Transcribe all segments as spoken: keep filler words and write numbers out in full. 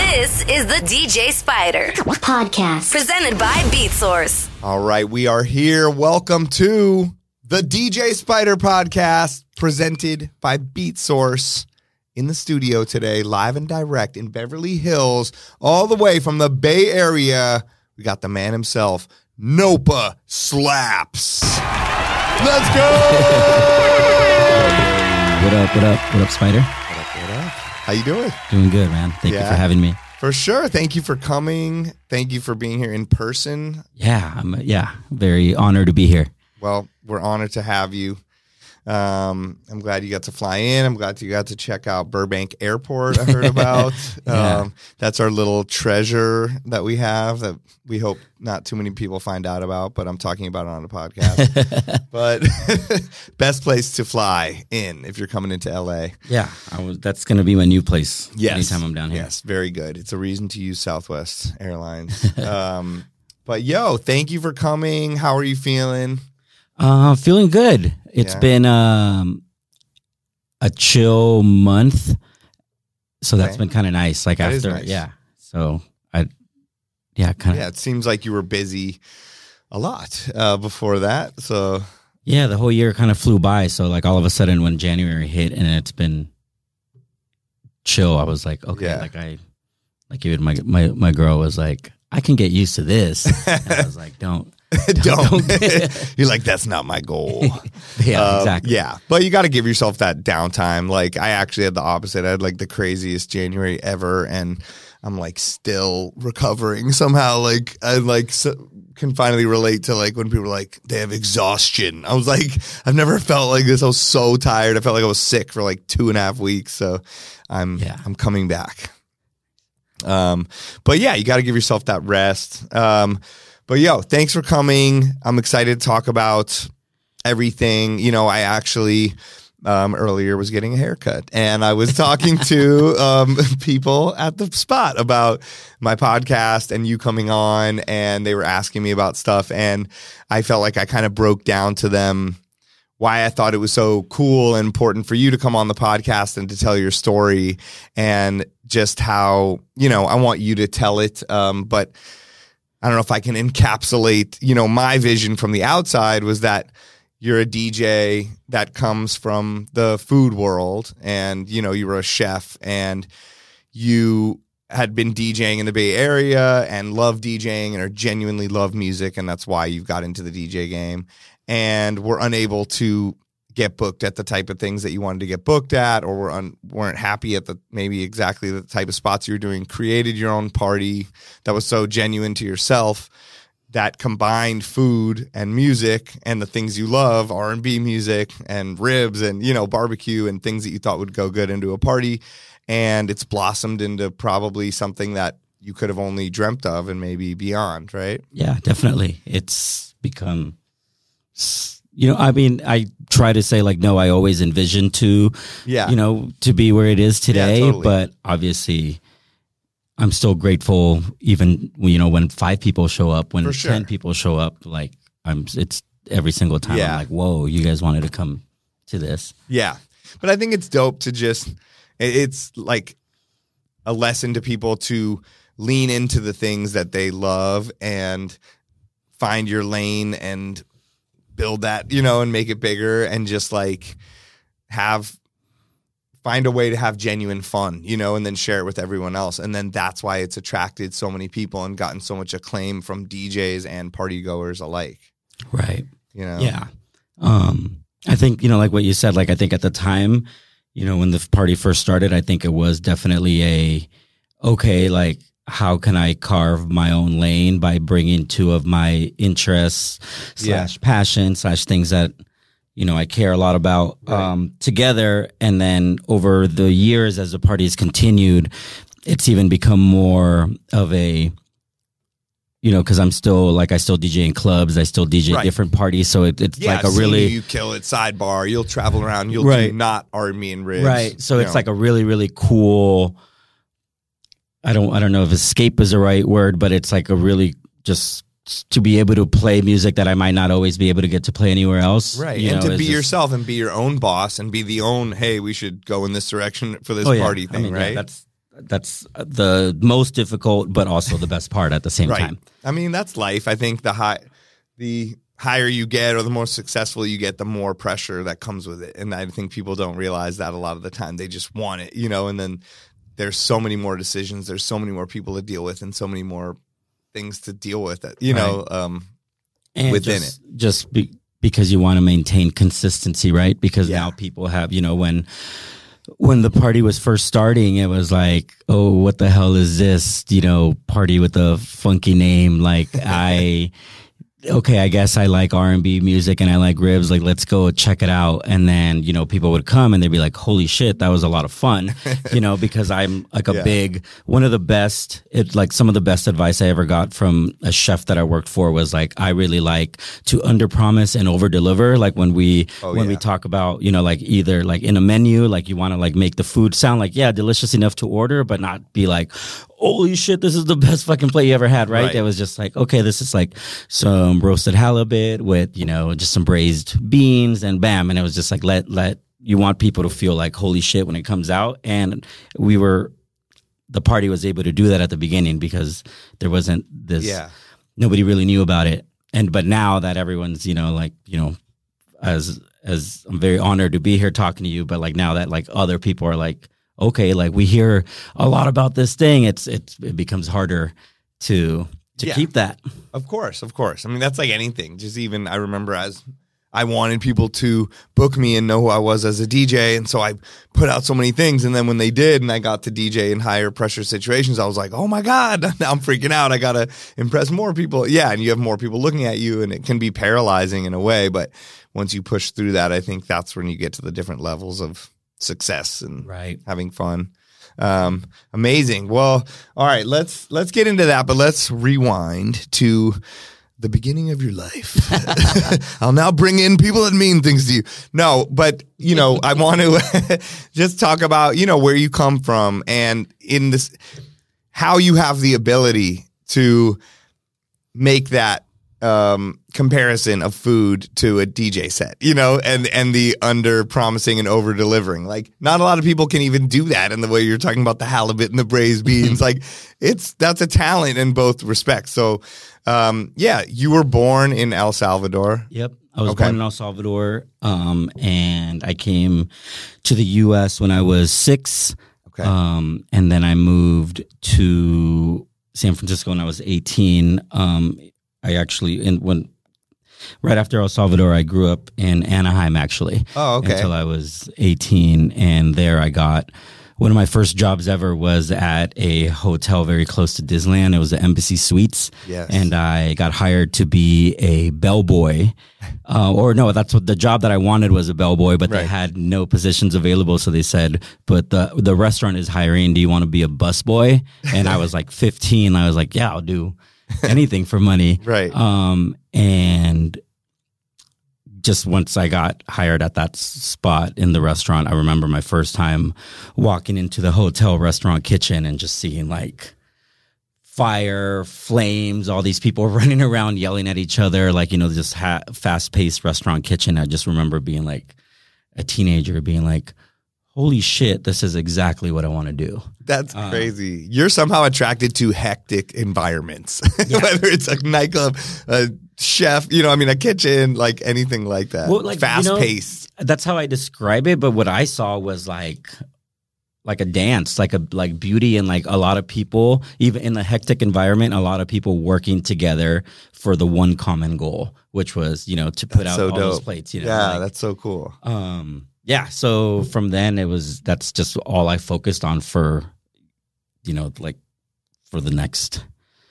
This is the D J Spider Podcast, presented by BeatSource. All right, we are here. Welcome to the D J Spider Podcast, presented by BeatSource. In the studio today, live and direct in Beverly Hills, all the way from the Bay Area, we got the man himself, Nopa Slaps. Let's go! What up, what up, what up, Spider? What up, what up? How you doing? Doing good, man. Thank Yeah. you for having me. For sure. Thank you for coming. Thank you for being here in person. Yeah, I'm yeah, very honored to be here. Well, we're honored to have you. Um, I'm glad you got to fly in. I'm glad you got to check out Burbank Airport, I heard about. Yeah. um, that's our little treasure that we have that we hope not too many people find out about, but I'm talking about it on the podcast. But best place to fly in if you're coming into L A. Yeah, I was, that's going to be my new place Yes. anytime I'm down here. Yes, very good. It's a reason to use Southwest Airlines. um, but yo, thank you for coming. How are you feeling? Uh, feeling good. It's Yeah. been um, a chill month, so that's Okay. been kind of nice. Like That is after, nice. yeah. So I, yeah, kind of. Yeah, it seems like you were busy a lot uh, before that. So Yeah, the whole year kind of flew by. So like all of a sudden when January hit and it's been chill, I was like, okay, Yeah. like I, like even my my my girl was like, I can get used to this. And I was like, don't. don't. You're like, that's not my goal. Yeah, Um, exactly. Yeah, but you got to give yourself that downtime. Like I actually had the opposite. I had like the craziest January ever, and I'm like still recovering somehow. Like I like so, can finally relate to like when people are like they have exhaustion. I was like, I've never felt like this. I was so tired. I felt like I was sick for like two and a half weeks. So I'm Yeah. I'm coming back. Um, but yeah, you got to give yourself that rest. Um, but yo, thanks for coming. I'm excited to talk about everything. You know, I actually um, earlier was getting a haircut, and I was talking to um, people at the spot about my podcast and you coming on, and they were asking me about stuff, and I felt like I kind of broke down to them why I thought it was so cool and important for you to come on the podcast and to tell your story, and just how, you know, I want you to tell it. Um, but I don't know if I can encapsulate, you know, my vision from the outside was that you're a D J that comes from the food world, and, you know, you were a chef and you had been DJing in the Bay Area and love DJing and are genuinely love music. And that's why you've got into the D J game, and were unable to get booked at the type of things that you wanted to get booked at, or were un- weren't happy at the maybe exactly the type of spots you were doing, created your own party that was so genuine to yourself that combined food and music and the things you love, R and B music and ribs and, you know, barbecue and things that you thought would go good into a party. And it's blossomed into probably something that you could have only dreamt of and maybe beyond, right? Yeah, definitely. It's become, you know, I mean, I try to say like, no, I always envisioned to, Yeah. you know, to be where it is today. Yeah, totally. But obviously, I'm still grateful, even, you know, when five people show up, when For sure. ten people show up, like, I'm, it's every single time Yeah. I'm like, whoa, you guys wanted to come to this. Yeah. But I think it's dope to just, it- it's like a lesson to people to lean into the things that they love and find your lane and build that, you know, and make it bigger, and just like have, find a way to have genuine fun, you know, and then share it with everyone else. And then that's why it's attracted so many people and gotten so much acclaim from D Js and party goers alike, Right. you know? Yeah. Um, I think, you know, like what you said, like, I think at the time, you know, when the party first started, I think it was definitely a, okay, like, how can I carve my own lane by bringing two of my interests slash passion slash things that, you know, I care a lot about, Right. um, together. And then over the years, as the party's continued, it's even become more of a, you know, because I'm still, like, I still D J in clubs, I still D J Right. different parties. So it, it's Yeah, like a I've seen really, you, you kill it sidebar. You'll travel around. You'll Right. do not R and B and ribs. right. So you it's know. like a really, really cool, I don't, I don't know if escape is the right word, but it's like a really just to be able to play music that I might not always be able to get to play anywhere else. right, you and know, to it's be just- yourself and be your own boss and be the own. Hey, we should go in this direction for this Oh, yeah. party I thing, mean, yeah, right? that's that's the most difficult, but also the best part at the same right. time. I mean, that's life. I think the high, the higher you get or the more successful you get, the more pressure that comes with it. And I think people don't realize that a lot of the time. They just want it, you know, and then there's so many more decisions. There's so many more people to deal with and so many more things to deal with, it, you know, right. um, and within just, it. Just be, because you want to maintain consistency, right? Because yeah. now people have, you know, when when the party was first starting, it was like, oh, what the hell is this? You know, party with a funky name. Like I, okay, I guess I like R and B music and I like ribs. Like, let's go check it out. And then, you know, people would come and they'd be like, holy shit, that was a lot of fun, you know, because I'm like a yeah. big, one of the best, it like some of the best advice I ever got from a chef that I worked for was like, I really like to under promise and over deliver. Like when we, oh, when yeah. we talk about, you know, like either like in a menu, like you want to like make the food sound like, yeah, delicious enough to order, but not be like, holy shit, this is the best fucking plate you ever had, right? right? It was just like, okay, this is like some roasted halibut with, you know, just some braised beans and bam. And it was just like, let, let, you want people to feel like, holy shit, when it comes out. And we were, the party was able to do that at the beginning because there wasn't this, yeah. nobody really knew about it. And, but now that everyone's, you know, like, you know, as, as I'm very honored to be here talking to you, but like now that like other people are like, okay, like we hear a lot about this thing, it's it's it becomes harder to to yeah. keep that. Of course, of course. I mean, that's like anything. Just even I remember as I wanted people to book me and know who I was as a D J, and so I put out so many things. And then when they did, and I got to D J in higher pressure situations, I was like, oh my god, now I'm freaking out. I gotta impress more people. Yeah, and you have more people looking at you, and it can be paralyzing in a way. But once you push through that, I think that's when you get to the different levels of success and right. having fun. Um, amazing. Well, all right, let's let's get into that, but let's rewind to the beginning of your life. I'll now bring in people that mean things to you. No, but you know, I want to just talk about, you know, where you come from and in this how you have the ability to make that um, comparison of food to a D J set, you know, and, and the under promising and over delivering. Like not a lot of people can even do that in the way you're talking about the halibut and the braised beans. Like it's, that's a talent in both respects. So, um, yeah, you were born in El Salvador. Yep. I was okay. born in El Salvador. Um, and I came to the U S when I was six. Okay. Um, and then I moved to San Francisco when I was eighteen. Um, I actually, in, when right after El Salvador, I grew up in Anaheim, actually. Oh, okay. Until I was eighteen. And there I got, one of my first jobs ever was at a hotel very close to Disneyland. It was the Embassy Suites. Yes. And I got hired to be a bellboy. Uh, or no, that's what the job that I wanted was a bellboy, but right. they had no positions available. So they said, but the, the restaurant is hiring. Do you want to be a busboy? And I was like fifteen. I was like, yeah, I'll do anything for money. Right. Um, and just once I got hired at that spot in the restaurant, I remember my first time walking into the hotel restaurant kitchen and just seeing like fire, flames, all these people running around yelling at each other, like, you know, just ha- fast-paced restaurant kitchen. I just remember being like a teenager being like, holy shit, this is exactly what I want to do. That's um, crazy. You're somehow attracted to hectic environments, yeah. whether it's a nightclub, a chef, you know, I mean, a kitchen, like anything like that. Well, like, fast you know, paced. That's how I describe it. But what I saw was like, like a dance, like a like beauty, and like a lot of people, even in a hectic environment, a lot of people working together for the one common goal, which was, you know, to put that's out so all dope. those plates. You know, yeah, like, that's so cool. Um. Yeah, so from then it was, that's just all I focused on for, you know, like for the next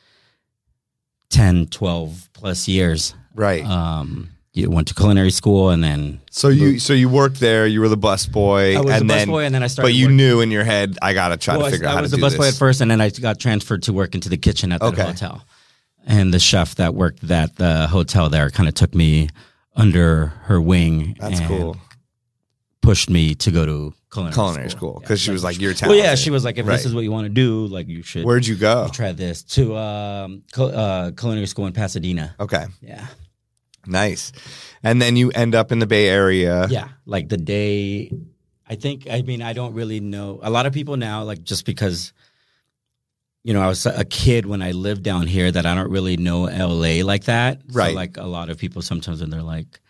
ten, twelve plus years. Right. Um, you went to culinary school and then. So you so you worked there, you were the busboy. I was and the then, busboy and then I started. But you working. knew in your head, I got to try well, to figure I, out how I was to do the this. busboy at first and then I got transferred to work into the kitchen at the okay. hotel. And the chef that worked at the hotel there kind of took me under her wing. That's and cool. Pushed me to go to culinary, culinary school because yeah, she was like, you're talented. Well, yeah, she was like, if right. this is what you want to do, like you should. Where'd you go? Try this to um, cul- uh, culinary school in Pasadena. Okay. Yeah. Nice. And then you end up in the Bay Area. Yeah. Like the day I think, I mean, I don't really know. A lot of people now, like, just because, you know, I was a kid when I lived down here, that I don't really know L A like that. Right. So, like, a lot of people sometimes when they're like,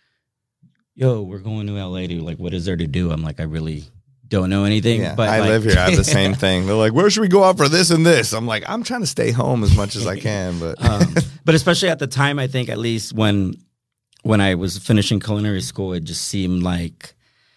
yo, we're going to L A to, like, what is there to do? I'm like, I really don't know anything. Yeah, but I like, live here. I have the same thing. They're like, where should we go out for this and this? I'm like, I'm trying to stay home as much as I can. But um, but especially at the time, I think at least when when I was finishing culinary school, it just seemed like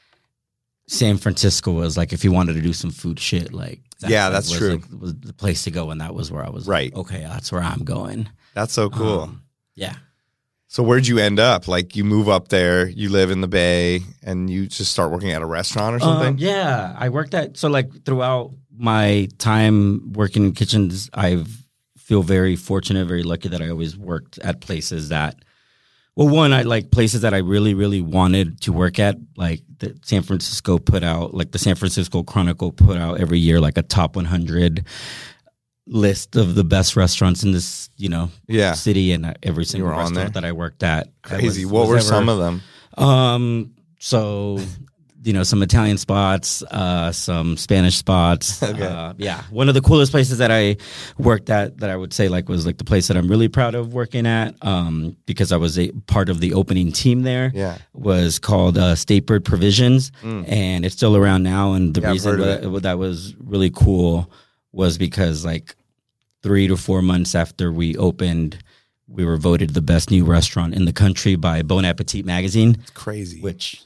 San Francisco was like, if you wanted to do some food shit, like that, yeah, that's was true. Like, was the place to go, and that was where I was. Right. Like, okay, that's where I'm going. That's so cool. Um, yeah. So where'd you end up? Like you move up there, you live in the Bay, and you just start working at a restaurant or something? Um, yeah, I worked at, so like throughout my time working in kitchens, I feel very fortunate, very lucky that I always worked at places that, well, one, I like places that I really, really wanted to work at. Like the San Francisco put out, like the San Francisco Chronicle put out every year, like a top one hundred list of the best restaurants in this, you know, yeah. city, and every single on restaurant there? that I worked at. Crazy. Was, what was were ever, some of them? Um, so, you know, some Italian spots, uh, some Spanish spots. Okay. Uh, yeah. One of the coolest places that I worked at that I would say like was like the place that I'm really proud of working at, um, because I was a part of the opening team there. Yeah. Was called uh, State Bird Provisions, Mm. and it's still around now. And the Yeah, I've reason heard of that, that was really cool was because like three to four months after we opened, we were voted the best new restaurant in the country by Bon Appetit magazine. It's crazy. Which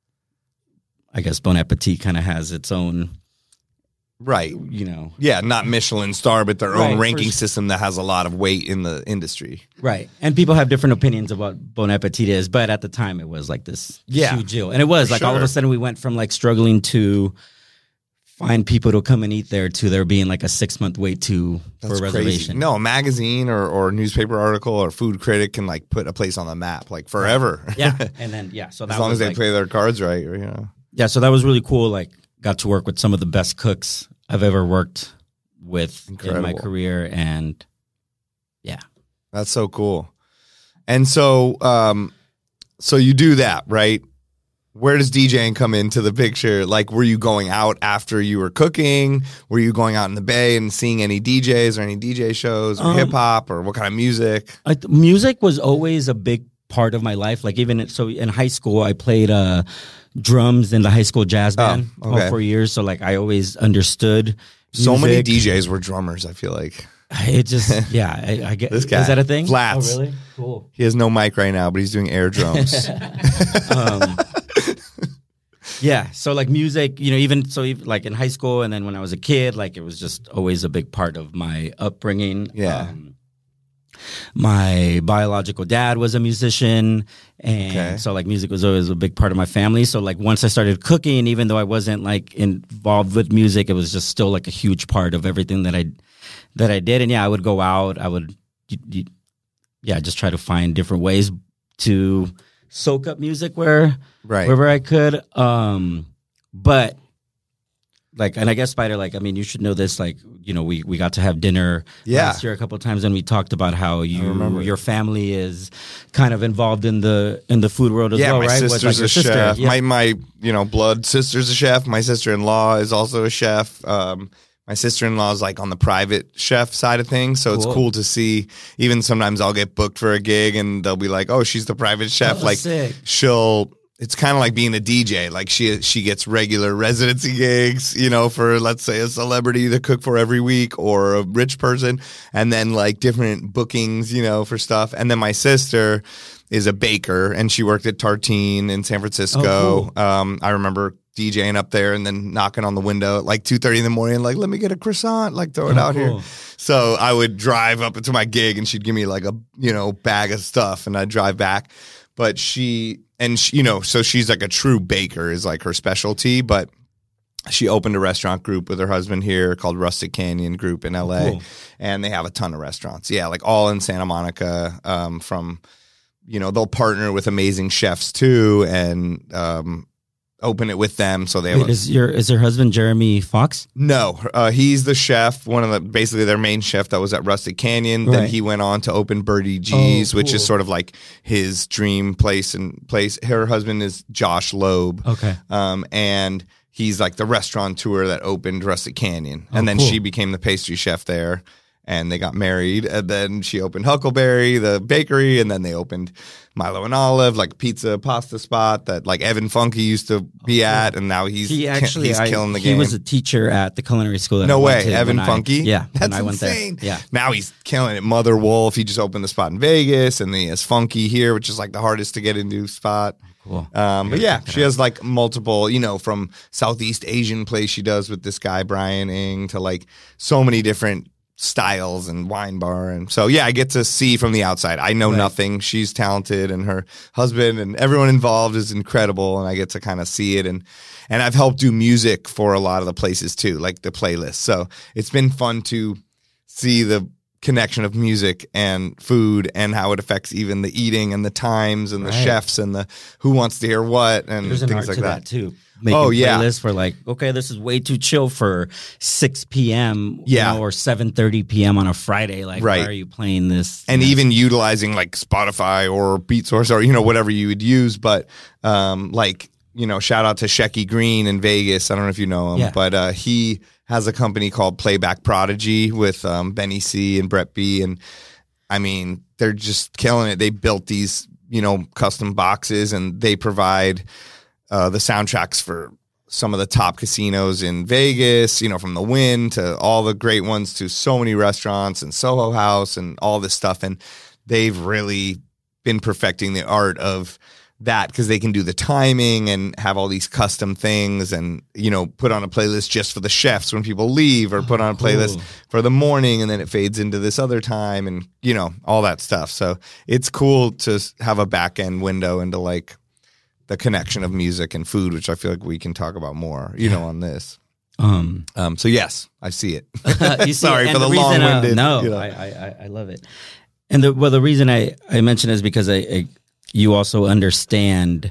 I guess Bon Appetit kind of has its own, right. you know. Yeah, not Michelin star, but their Right, own for ranking s- system that has a lot of weight in the industry. Right. And people have different opinions of what Bon Appetit is, but at the time it was like this Yeah, huge deal. And it was for like all of sure. a sudden we went from like struggling to find people to come and eat there to there being like a six month wait to That's for a crazy. reservation. No, a magazine or, or newspaper article or food critic can like put a place on the map like forever. Yeah. And then, yeah. So that as long was as they like, play their cards right, you know. yeah. So that was really cool. Like got to work with some of the best cooks I've ever worked with in my Incredible. career. And yeah. That's so cool. And so, um, so you do that, right? Where does DJing come into the picture? Like, were you going out after you were cooking? Were you going out in the Bay and seeing any D Js or any D J shows or Um, hip hop or what kind of music? I, th- music was always a big part of my life. Like even at, so in high school, I played uh, drums in the high school jazz band Oh, okay. all four years. So like I always understood So many music. D Js were drummers, I feel like. It just yeah. I, I get This guy, is that a thing? Flats. Oh really? Cool. He has no mic right now, but he's doing air drums. um, yeah. So like music, you know, even so, even, like in high school, and then when I was a kid, like it was just always a big part of my upbringing. Yeah. Um, my biological dad was a musician, and Okay. so like music was always a big part of my family. So like once I started cooking, even though I wasn't like involved with music, it was just still like a huge part of everything that I that I did. And yeah, I would go out. I would, y- y- yeah, just try to find different ways to soak up music where Right. wherever I could. Um, but like, and I guess Spider, like, I mean, you should know this. Like, you know, we we got to have dinner Yeah. last year a couple of times, and we talked about how you remember. your family is kind of involved in the in the food world as Yeah, well, my right? With, sister's like, your a sister. chef. Yeah. My my you know blood sister's a chef. My sister in law is also a chef. Um, my sister in law is like on the private chef side of things, so it's Cool. cool to see. Even sometimes I'll get booked for a gig, and they'll be like, "Oh, she's the private chef." Oh, like sick. she'll. It's kind of like being a D J. Like she she gets regular residency gigs, you know, for let's say a celebrity to cook for every week or a rich person, and then like different bookings, you know, for stuff. And then my sister is a baker, and she worked at Tartine in San Francisco. Oh, cool. Um, I remember DJing up there and then knocking on the window at like two thirty in the morning, like, let me get a croissant, like throw it Oh, out cool. here. So I would drive up to my gig and she'd give me like a, you know, bag of stuff and I'd drive back. But she, and she, you know, so she's like a true baker is like her specialty, but she opened a restaurant group with her husband here called Rustic Canyon Group in L A. Cool. And they have a ton of restaurants. Yeah. Like all in Santa Monica, um, from, you know, they'll partner with amazing chefs too. And, um, open it with them. So they Wait, have a, is your is her husband Jeremy Fox? no, uh, he's the chef, one of the basically their main chef that was at Rustic Canyon. Right. Then he went on to open Birdie G's, Oh, which cool. is sort of like his dream place and place. Her husband is Josh Loeb. Okay. Um, and he's like the restaurateur that opened Rustic Canyon. And Oh, then cool. she became the pastry chef there. And they got married. And then she opened Huckleberry, the bakery. And then they opened Milo and Olive, like pizza, pasta spot that like Evan Funke used to be at. And now he's, He actually, he's I, killing the he game. was a teacher at the culinary school. That No I went way. to Evan when I- Funke? Yeah. when That's I went insane. There. Yeah. Now he's killing it. Mother Wolf. He just opened the spot in Vegas. And then he has Funky here, which is like the hardest to get into spot. Cool. Um, but yeah, she has like multiple, you know, from Southeast Asian place she does with this guy, Brian Ng, to like so many different styles and wine bar. And so, yeah, I get to see from the outside. I know Right. nothing. She's talented and her husband and everyone involved is incredible. And I get to kind of see it. And, and I've helped do music for a lot of the places too, like the playlist. So it's been fun to see the connection of music and food and how it affects even the eating and the times and the Right. chefs and the who wants to hear what and There's an things art like to that. that, too. Making Oh, yeah. playlists for like, okay, this is way too chill for six p.m. Yeah. you know, or seven thirty p.m. on a Friday. Like, Right. why are you playing this? And you know? even utilizing like Spotify or BeatSource or, you know, whatever you would use. But um, like, you know, shout out to Shecky Green in Vegas. I don't know if you know him, Yeah. but uh, he has a company called Playback Prodigy with um, Benny C and Brett B. And I mean, they're just killing it. They built these, you know, custom boxes and they provide uh, the soundtracks for some of the top casinos in Vegas, you know, from the Wynn to all the great ones to so many restaurants and Soho House and all this stuff. And they've really been perfecting the art of that because they can do the timing and have all these custom things and, you know, put on a playlist just for the chefs when people leave or put on a playlist cool. for the morning and then it fades into this other time and, you know, all that stuff. So it's cool to have a back end window into like the connection of music and food, which I feel like we can talk about more, you know, on this. Um, Um, so yes, I see it. you see, Sorry and for the, reason, uh, long-winded. no, you know. I, I I love it. And the well, the reason I I mention is because I, I you also understand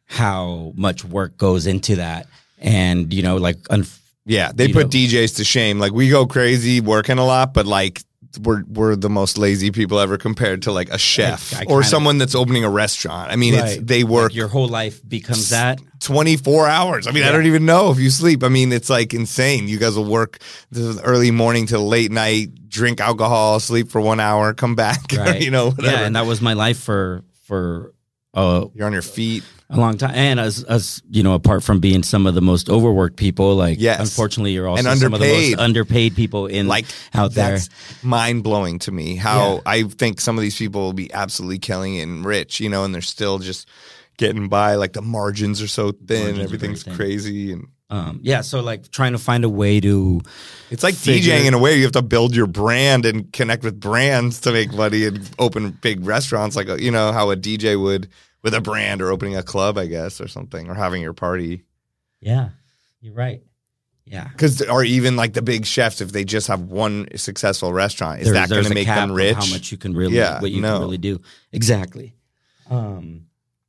how much work goes into that, and you know, like un- yeah, they you put know. D Js to shame. Like we go crazy working a lot, but like we're we're the most lazy people ever compared to like a chef I- I or kinda- someone that's opening a restaurant. I mean, it's Right. they work Like your whole life becomes that. twenty-four hours. I mean, I Yeah. don't even know if you sleep. I mean, it's like insane. You guys will work the early morning to late night, drink alcohol, sleep for one hour, come back, Right. you know, whatever. Yeah, and that was my life for for uh, You're on your feet. a long time. And as as you know, apart from being some of the most overworked people, like Yes. unfortunately, you're also And some of the underpaid. most underpaid people in Like out there. that's mind blowing to me. How Yeah. I think some of these people will be absolutely killing it and rich, you know, and they're still just getting by. Like the margins are so thin, Margins are everything's very thin. crazy, and Um, yeah, so like trying to find a way to it's like Figure- DJing in a way. You have to build your brand and connect with brands to make money and open big restaurants, like you know how a D J would with a brand or opening a club, I guess, or something, or having your party. yeah, you're right. Yeah, Because or even like the big chefs, if they just have one successful restaurant, is There's- that going there's to a make cap them of rich? How much you can really, Yeah, what you no. can really do. Exactly. Um,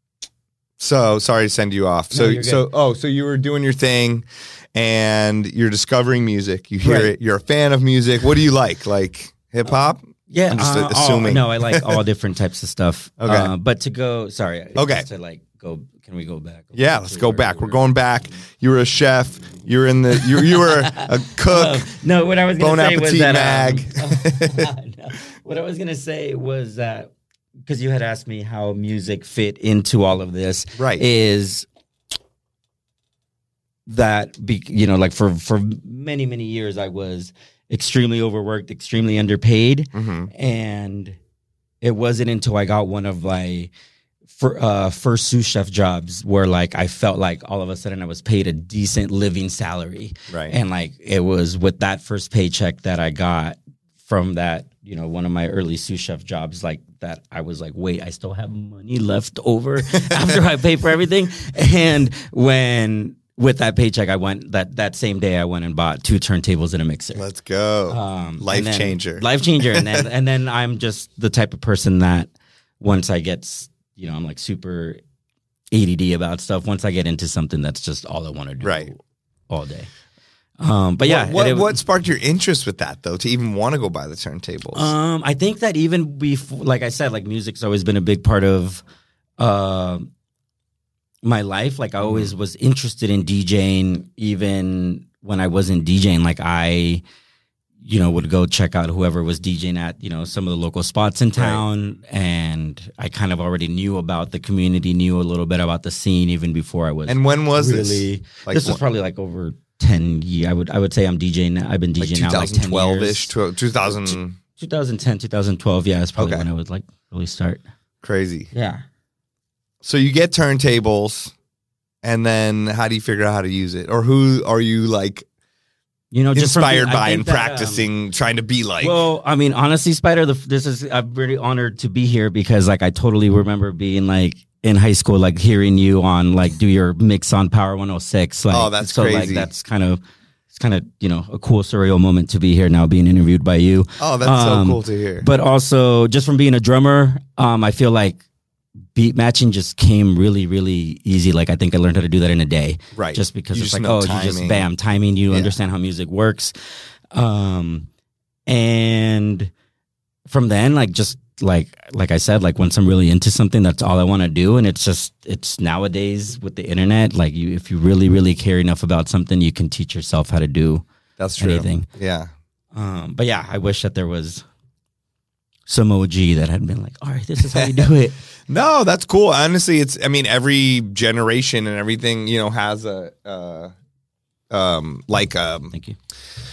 So sorry to send you off. No, So you're good. so oh, so you were doing your thing, and you're discovering music. You hear Right. it. You're a fan of music. What do you like? Like hip hop? yeah, I'm just uh, assuming. all- no, I like all different types of stuff. Okay. uh, but to go, sorry. Okay. just to like go. Can we go back? Yeah, let's To go where back. we We're were- going back. You were a chef. You were in the. You you were a cook. Oh, no, what I was Bon going to say was Appetit that. mag. Um, no, what I was going to say was that because you had asked me how music fit into all of this, Right. Is that be, you know, like for for many many years I was extremely overworked, extremely underpaid, hmm and it wasn't until I got one of my for, uh, first sous chef jobs where like I felt like all of a sudden I was paid a decent living salary. Right. And like it was with that first paycheck that I got from that, you know, one of my early sous chef jobs, like that I was like, wait, I still have money left over after I pay for everything. And when with that paycheck, I went that that same day I went and bought two turntables and a mixer. Let's go. Um, Life and then- changer. Life changer. And then and then I'm just the type of person that once I get, s- you know, I'm like super A D D about stuff. Once I get into something, that's just all I want to do right. all day. Um, but yeah, what, what, it, what sparked your interest with that though, to even want to go buy the turntables? Um, I think that even before, like I said, like music's always been a big part of uh, my life. Like I always was interested in DJing, even when I wasn't DJing. Like I, you know, would go check out whoever was DJing at, you know, some of the local spots in town, right. and I kind of already knew about the community, knew a little bit about the scene even before I was. And when was really, this? Like, this was probably like over ten years. I would I would say I'm DJing. I've been DJing like now like ten years. two thousand twenty ten, twenty twelve. Yeah, that's probably okay. when I would like really start. Crazy. Yeah. So you get turntables, and then how do you figure out how to use it, or who are you like? You know, just inspired by and that, practicing, um, trying to be like. Well, I mean, honestly, Spider, the, this is I'm really honored to be here because, like, I totally remember being like in high school, like hearing you on like do your mix on Power one oh six. Like, oh, that's so, crazy. Like, that's kind of it's kind of you know a cool surreal moment to be here now, being interviewed by you. Oh, that's um, so cool to hear. But also, just from being a drummer, um, I feel like beat matching just came really, really easy. Like I think I learned how to do that in a day, right? Just because you it's just like, oh, timing. you just bam, timing. You yeah. understand how music works, um, and from then, like just like like I said, like once I'm really into something, that's all I want to do. And it's just it's nowadays with the internet, like you, if you really, really care enough about something, you can teach yourself how to do. That's true. Anything. Yeah. Um, but yeah, I wish that there was some O G that had been like, all right, this is how you do it. No, that's cool. Honestly, it's, I mean, every generation and everything, you know, has a, uh, um, like, um, thank you.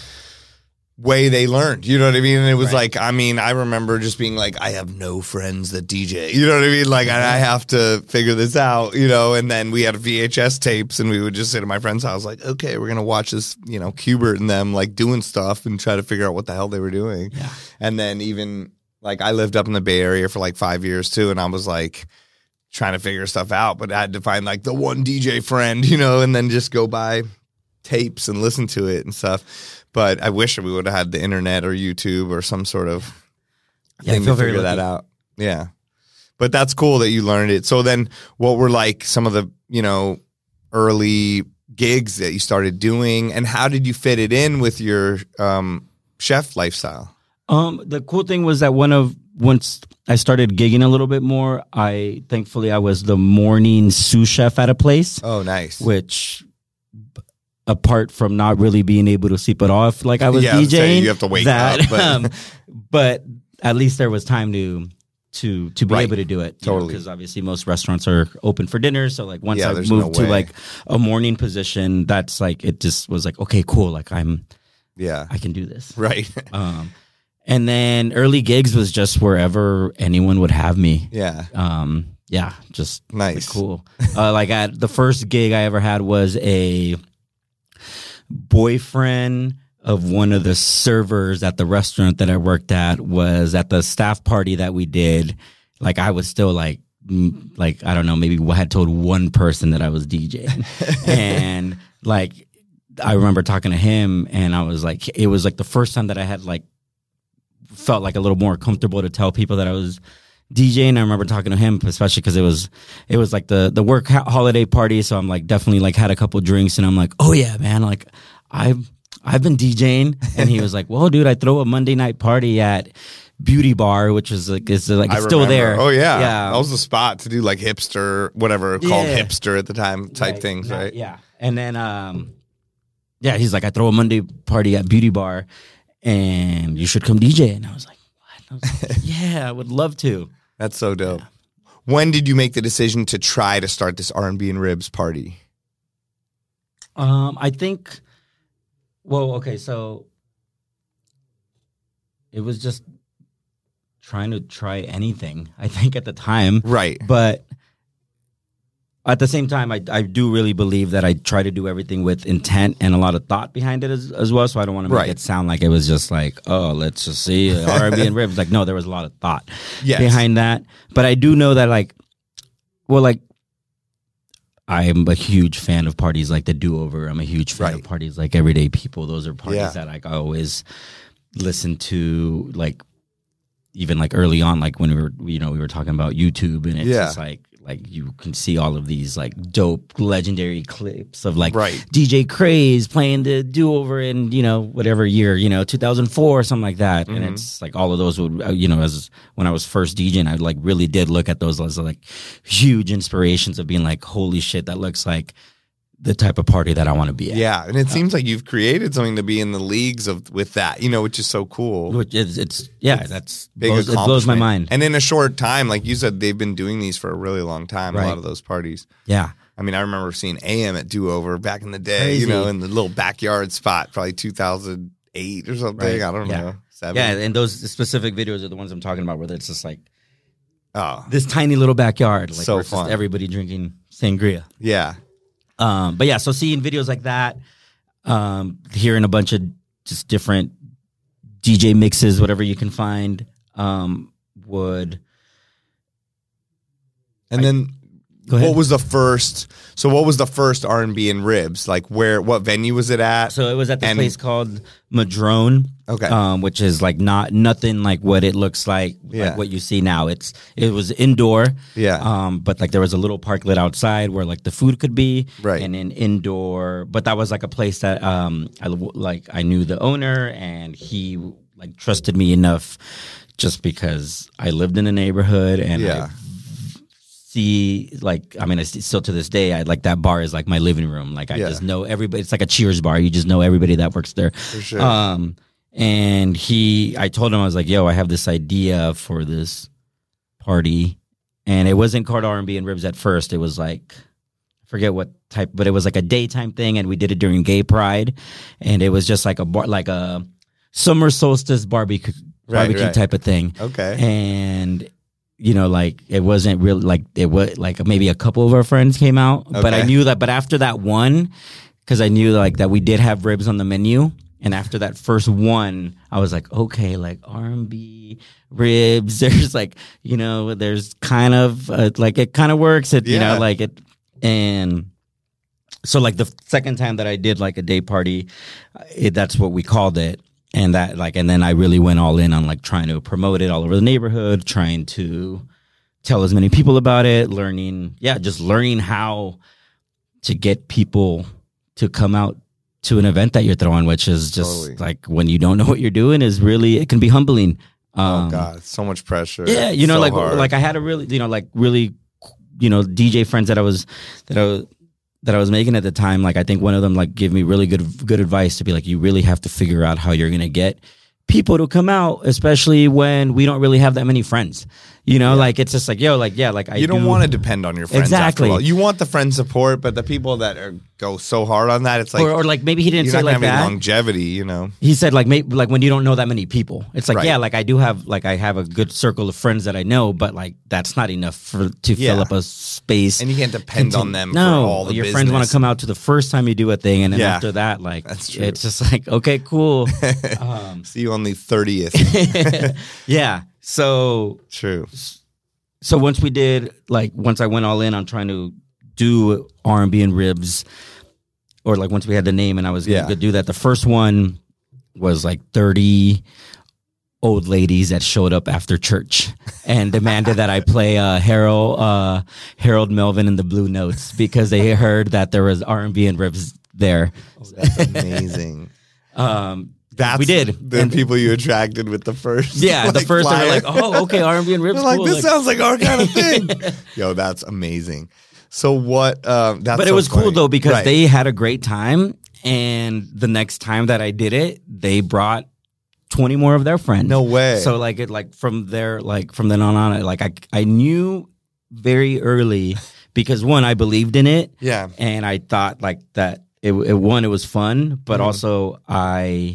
Way they learned, you know what I mean? And it was right. like, I mean, I remember just being like, I have no friends that D J, you know what I mean? Like, I, I have to figure this out, you know? And then we had V H S tapes and we would just sit at my friend's house like, okay, we're going to watch this, you know, Qbert and them like doing stuff and try to figure out what the hell they were doing. Yeah. And then even, like, I lived up in the Bay Area for like five years too, and I was like trying to figure stuff out, but I had to find like the one D J friend, you know, and then just go buy tapes and listen to it and stuff. But I wish we would have had the internet or YouTube or some sort of yeah, thing to figure that out. Yeah. But that's cool that you learned it. So then what were like some of the, you know, early gigs that you started doing, and how did you fit it in with your um, chef lifestyle? Um, the cool thing was that one of once I started gigging a little bit more, I thankfully I was the morning sous chef at a place. Oh, nice. Which, apart from not really being able to sleep at all, if like I was yeah, DJing, you have to wake that, up. But. um, but at least there was time to to to be right. able to do it. Totally, because obviously most restaurants are open for dinner. So like once yeah, I moved no to like a morning position, that's like it just was like okay, cool. Like I'm, yeah, I can do this. Right. um. And then early gigs was just wherever anyone would have me. Yeah. Um, yeah, just nice. Like, cool. uh, like at the first gig I ever had was a boyfriend of one of the servers at the restaurant that I worked at was at the staff party that we did. Like I was still like, like, I don't know, maybe I had told one person that I was DJing. And like, I remember talking to him and I was like, it was like the first time that I had like, felt like a little more comfortable to tell people that I was DJing. I remember talking to him, especially because it was it was like the the work ha- holiday party. So I'm like definitely like had a couple drinks, and I'm like, oh yeah, man, like I've I've been DJing. And he was like, well, dude, I throw a Monday night party at Beauty Bar, which is like is like it's still there. Oh yeah, yeah, that was the spot to do like hipster, whatever called yeah. hipster at the time type right. things, right? Yeah, and then um, yeah, he's like, I throw a Monday party at Beauty Bar. And you should come D J. And I was like, what? I was like, yeah, I would love to. That's so dope. Yeah. When did you make the decision to try to start this R and B and Ribs party? Um, I think, well, okay, so it was just trying to try anything, I think, at the time. Right. But at the same time, I, I do really believe that I try to do everything with intent and a lot of thought behind it as, as well. So I don't want to make right. it sound like it was just like, oh, let's just see R and B and Ribs. Like, no, there was a lot of thought yes. behind that. But I do know that, like, well, like, I'm a huge fan of parties like the Do Over. I'm a huge fan right. of parties like Everyday People. Those are parties yeah. that like I always listen to, like, even like early on, like when we were, you know, we were talking about YouTube, and it's yeah. just like, like you can see all of these like dope legendary clips of like right. D J Craze playing the Do Over in, you know, whatever year, you know, two thousand four or something like that. Mm-hmm. And it's like all of those would, you know, as when I was first DJing, I like really did look at those as like huge inspirations of being like, holy shit, that looks like the type of party that I want to be at. Yeah, and it uh, seems like you've created something to be in the leagues of with that, you know, which is so cool. Which is, it's yeah, it's that's blows, it blows my mind. And in a short time, like you said, they've been doing these for a really long time. Right. A lot of those parties. Yeah, I mean, I remember seeing A M at Do Over back in the day. Crazy. You know, in the little backyard spot, probably two thousand eight or something. Right. I don't yeah. know. Seven. Yeah, and those specific videos are the ones I'm talking about, where it's just like oh, this tiny little backyard, like so where it's fun. Just everybody drinking sangria. Yeah. Um, but yeah, so seeing videos like that, um, hearing a bunch of just different D J mixes, whatever you can find, um, would. And I, then, what was the first? So, what was the first R and B and Ribs? Like, where? What venue was it at? So it was at this and, place called Madrone. Okay, um, which is like not nothing like what it looks like, yeah. like what you see now. It's it was indoor, yeah. Um, but like there was a little parklet outside where like the food could be, right, and then indoor. But that was like a place that um, I like I knew the owner, and he like trusted me enough, just because I lived in the neighborhood, and yeah. I see like I mean I still to this day I like that bar is like my living room. Like I yeah. just know everybody. It's like a Cheers bar. You just know everybody that works there. For sure. Um, And he, I told him, I was like, yo, I have this idea for this party. And it wasn't called R and B and Ribs at first. It was like, I forget what type, but it was like a daytime thing. And we did it during Gay Pride. And it was just like a bar, like a summer solstice barbecue, barbecue right, right. type of thing. Okay. And, you know, like it wasn't really like, it was like maybe a couple of our friends came out. Okay. But I knew that, but after that one, because I knew like that we did have ribs on the menu. And after that first one, I was like, okay, like R and B, ribs. There's like, you know, there's kind of uh, like it kind of works. It, yeah. you know, like it. And so like the second time that I did like a day party, it, that's what we called it. And that like, and then I really went all in on like trying to promote it all over the neighborhood, trying to tell as many people about it, learning, yeah, just learning how to get people to come out to an event that you're throwing, which is just totally. Like when you don't know what you're doing is really, it can be humbling. Um, oh God, so much pressure. Yeah. You know, so like, hard. like I had a really, you know, like really, you know, D J friends that I was, that I was, that I was making at the time. Like, I think one of them like gave me really good, good advice to be like, you really have to figure out how you're going to get people to come out, especially when we don't really have that many friends. You know, yeah. like it's just like, yo, like, yeah, like I You don't do. want to depend on your friends. Exactly. After all. You want the friend support, but the people that are, go so hard on that, it's like, or, or like maybe he didn't you're say not like gonna have that. any longevity, you know. He said like maybe like when you don't know that many people, it's like Right. yeah, like I do have like I have a good circle of friends that I know, but like that's not enough for to Yeah. fill up a space. And you can't depend Continue. on them No, for all the your business. friends want to come out to the first time you do a thing, and then Yeah. after that, like That's true. it's just like okay, cool. um, See you on the thirtieth. yeah. So True. so once we did like once I went all in on trying to do R and B and Ribs, or like once we had the name and I was Yeah. going to do that, the first one was like thirty old ladies that showed up after church and demanded that I play uh, Harold uh, Harold Melvin and the Blue Notes because they heard that there was R and B and Ribs there. Oh, that's amazing. um, That's we did. the And- people you attracted with the first. yeah, the like, first they flyer. were like, oh, okay, R and B and Ribs. They're like, cool. this like, sounds like our kind of thing. Yo, that's amazing. So what? Um, that's but it so was funny. cool though because Right. they had a great time, and the next time that I did it, they brought twenty more of their friends. No way. So like it like from there like from then on on like I I knew very early because one I believed in it. Yeah. And I thought like that it, it one it was fun, but Mhm. also I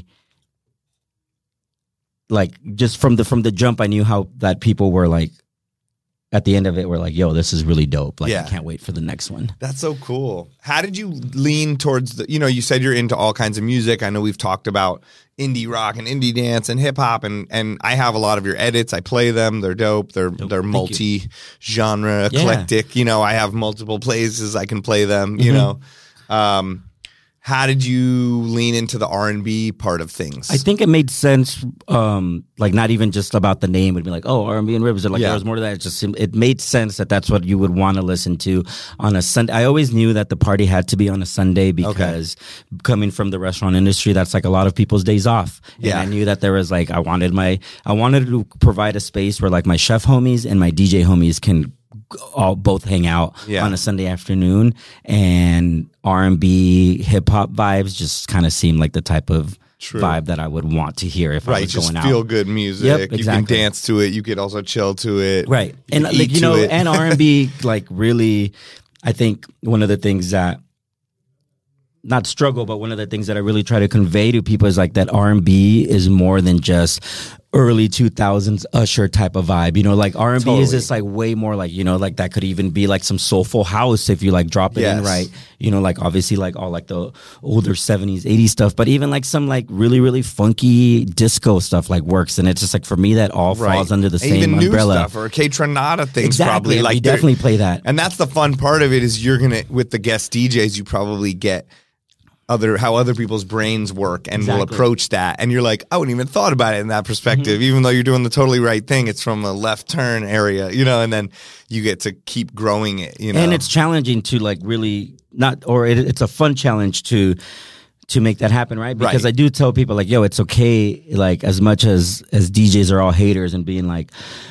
like just from the from the jump I knew how that people were like at the end of it were like, yo, this is really dope. Like Yeah. I can't wait for the next one. That's so cool. How did you lean towards the, you know, you said you're into all kinds of music. I know we've talked about indie rock and indie dance and hip hop, and and I have a lot of your edits. I play them. They're dope. They're Dope. they're Thank multi-genre, Yeah. eclectic. You know, I have multiple places I can play them, you Mhm. know. Um how did you lean into the R and B part of things? I think it made sense, um, like not even just about the name. It'd be like, oh, R and B and Ribs. Like yeah. there was more to that. It just it made sense that that's what you would want to listen to on a Sunday. I always knew that the party had to be on a Sunday because okay. coming from the restaurant industry, that's like a lot of people's days off. And yeah. I knew that there was like I wanted my I wanted to provide a space where like my chef homies and my D J homies can all both hang out yeah. on a Sunday afternoon, and R and B hip hop vibes just kind of seemed like the type of True. vibe that I would want to hear if right, I was just going out. Feel good music. Yep, exactly. You can dance to it. You could also chill to it. Right, you and like you know, it. and R and B like really, I think one of the things that. Not struggle, but one of the things that I really try to convey to people is like that R and B is more than just early two thousands Usher type of vibe. You know, like R and B totally. is just like way more like, you know, like that could even be like some soulful house if you like drop it yes. in right. You know, like obviously like all like the older seventies, eighties stuff, but even like some like really, really funky disco stuff like works. And it's just like for me that all right. falls under the and same even umbrella. New stuff or Kaytranada things exactly. probably. Like we definitely play that. And that's the fun part of it is you're going to, with the guest D Js, you probably get other how other people's brains work and exactly. will approach that. And you're like, I wouldn't even thought about it in that perspective. Mm-hmm. Even though you're doing the totally right thing, it's from a left turn area, you know, and then you get to keep growing it, you know. And it's challenging to like really not, or it, it's a fun challenge to to make that happen, right? Because right. I do tell people like, yo, it's okay, like as much as as D Js are all haters and being like,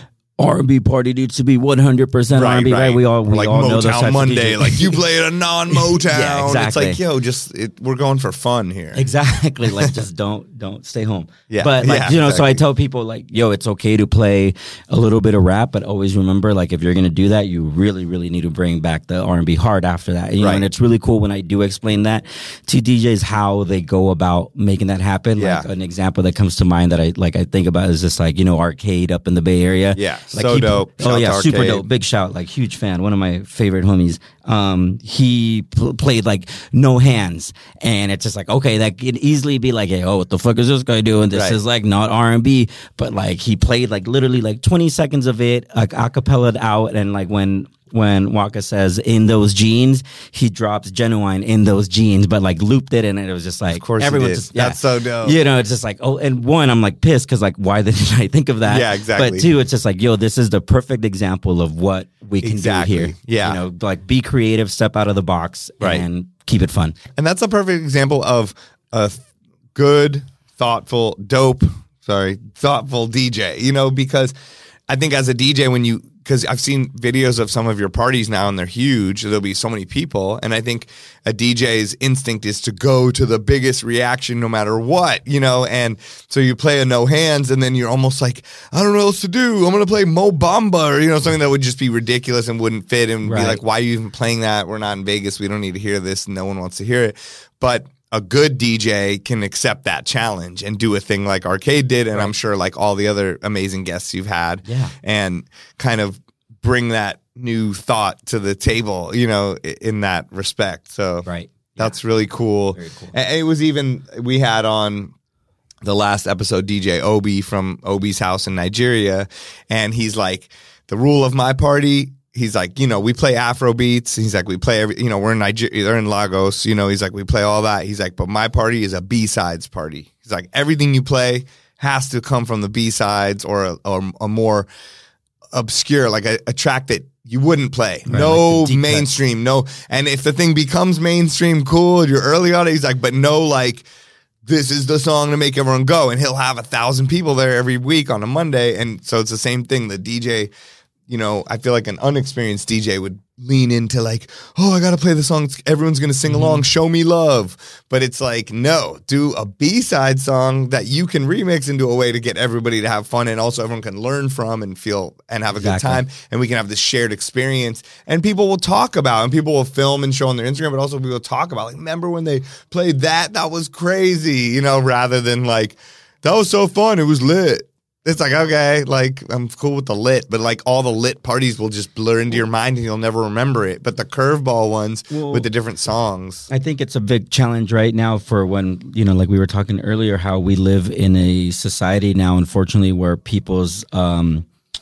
R and B party needs to be one hundred percent right, R and B, right. right? We all we like all Motown know those types Monday, of like you play it a non-Motown. yeah, exactly. It's like, yo, just it, we're going for fun here. Exactly. Like just don't don't stay home. Yeah. But like yeah, you know, exactly. so I tell people like, yo, it's okay to play a little bit of rap, but always remember like if you're gonna do that, you really, really need to bring back the R and B hard after that. You right. know, and it's really cool when I do explain that to D Js how they go about making that happen. Yeah. Like an example that comes to mind that I like I think about is just like, you know, Arcade up in the Bay Area. Yeah. Like so he, dope. Oh Shout yeah, super dope. Big shout. Like huge fan. One of my favorite homies. Um, he pl- played like No Hands, and it's just like okay, that could easily be like, hey, oh, what the fuck is this guy doing? This right. is like not R and B, but like he played like literally like twenty seconds of it, like acapella'd out, and like when. When Waka says in those jeans, he drops Genuine in those jeans, but like looped it, and it was just like of course everyone did. just yeah. That's so dope. You know, it's just like oh, and one, I'm like pissed because like why didn't I think of that? Yeah, exactly. But two, it's just like yo, this is the perfect example of what we can exactly. do here. Yeah, you know, like be creative, step out of the box, right. and keep it fun. And that's a perfect example of a good, thoughtful, dope. Sorry, thoughtful D J. You know, because I think as a D J, when you because I've seen videos of some of your parties now and they're huge. There'll be so many people. And I think a D J's instinct is to go to the biggest reaction no matter what, you know? And so you play a No Hands and then you're almost like, I don't know what else to do. I'm going to play Mo Bamba or, you know, something that would just be ridiculous and wouldn't fit and right. be like, why are you even playing that? We're not in Vegas. We don't need to hear this. No one wants to hear it. But a good D J can accept that challenge and do a thing like Arcade did, and right. I'm sure like all the other amazing guests you've had, yeah. and kind of bring that new thought to the table, you know, in that respect. So right. that's yeah. really cool. Very cool. And it was even, we had on the last episode D J Obi from Obi's house in Nigeria, and he's like, the rule of my party, he's like, you know, we play Afro beats. He's like, we play every, you know, we're in Nigeria, they're in Lagos, you know, he's like, we play all that. He's like, but my party is a B-sides party. He's like, everything you play has to come from the B-sides or a, or a more obscure, like a, a track that you wouldn't play. Right, no like mainstream, cut. no. And if the thing becomes mainstream, cool, you're early on it. He's like, but no, like, this is the song to make everyone go. And he'll have a thousand people there every week on a Monday. And so it's the same thing. The D J, you know, I feel like an unexperienced D J would lean into like, oh, I got to play the song. Everyone's going to sing mm-hmm. along. Show me love. But it's like, no, do a B-side song that you can remix into a way to get everybody to have fun. And also everyone can learn from and feel and have a exactly. good time. And we can have this shared experience. And people will talk about, and people will film and show on their Instagram, but also people will talk about, like, remember when they played that? That was crazy, you know, rather than like, that was so fun. It was lit. It's like, okay, like, I'm cool with the lit, but like all the lit parties will just blur into your mind and you'll never remember it. But the curveball ones well, with the different songs. I think it's a big challenge right now for when, you know, like we were talking earlier, how we live in a society now, unfortunately, where people's um,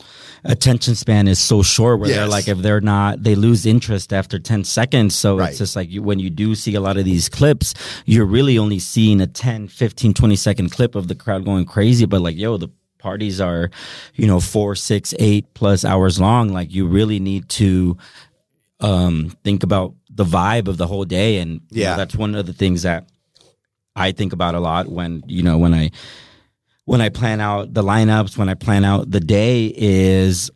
attention span is so short where Yes. they're like, if they're not, they lose interest after ten seconds. So Right. it's just like you, when you do see a lot of these clips, you're really only seeing a ten, fifteen, twenty second clip of the crowd going crazy. But like, yo, the parties are, you know, four, six, eight plus hours long. Like you really need to um, think about the vibe of the whole day. And you Yeah. know, that's one of the things that I think about a lot when, you know, when I, when I plan out the lineups, when I plan out the day is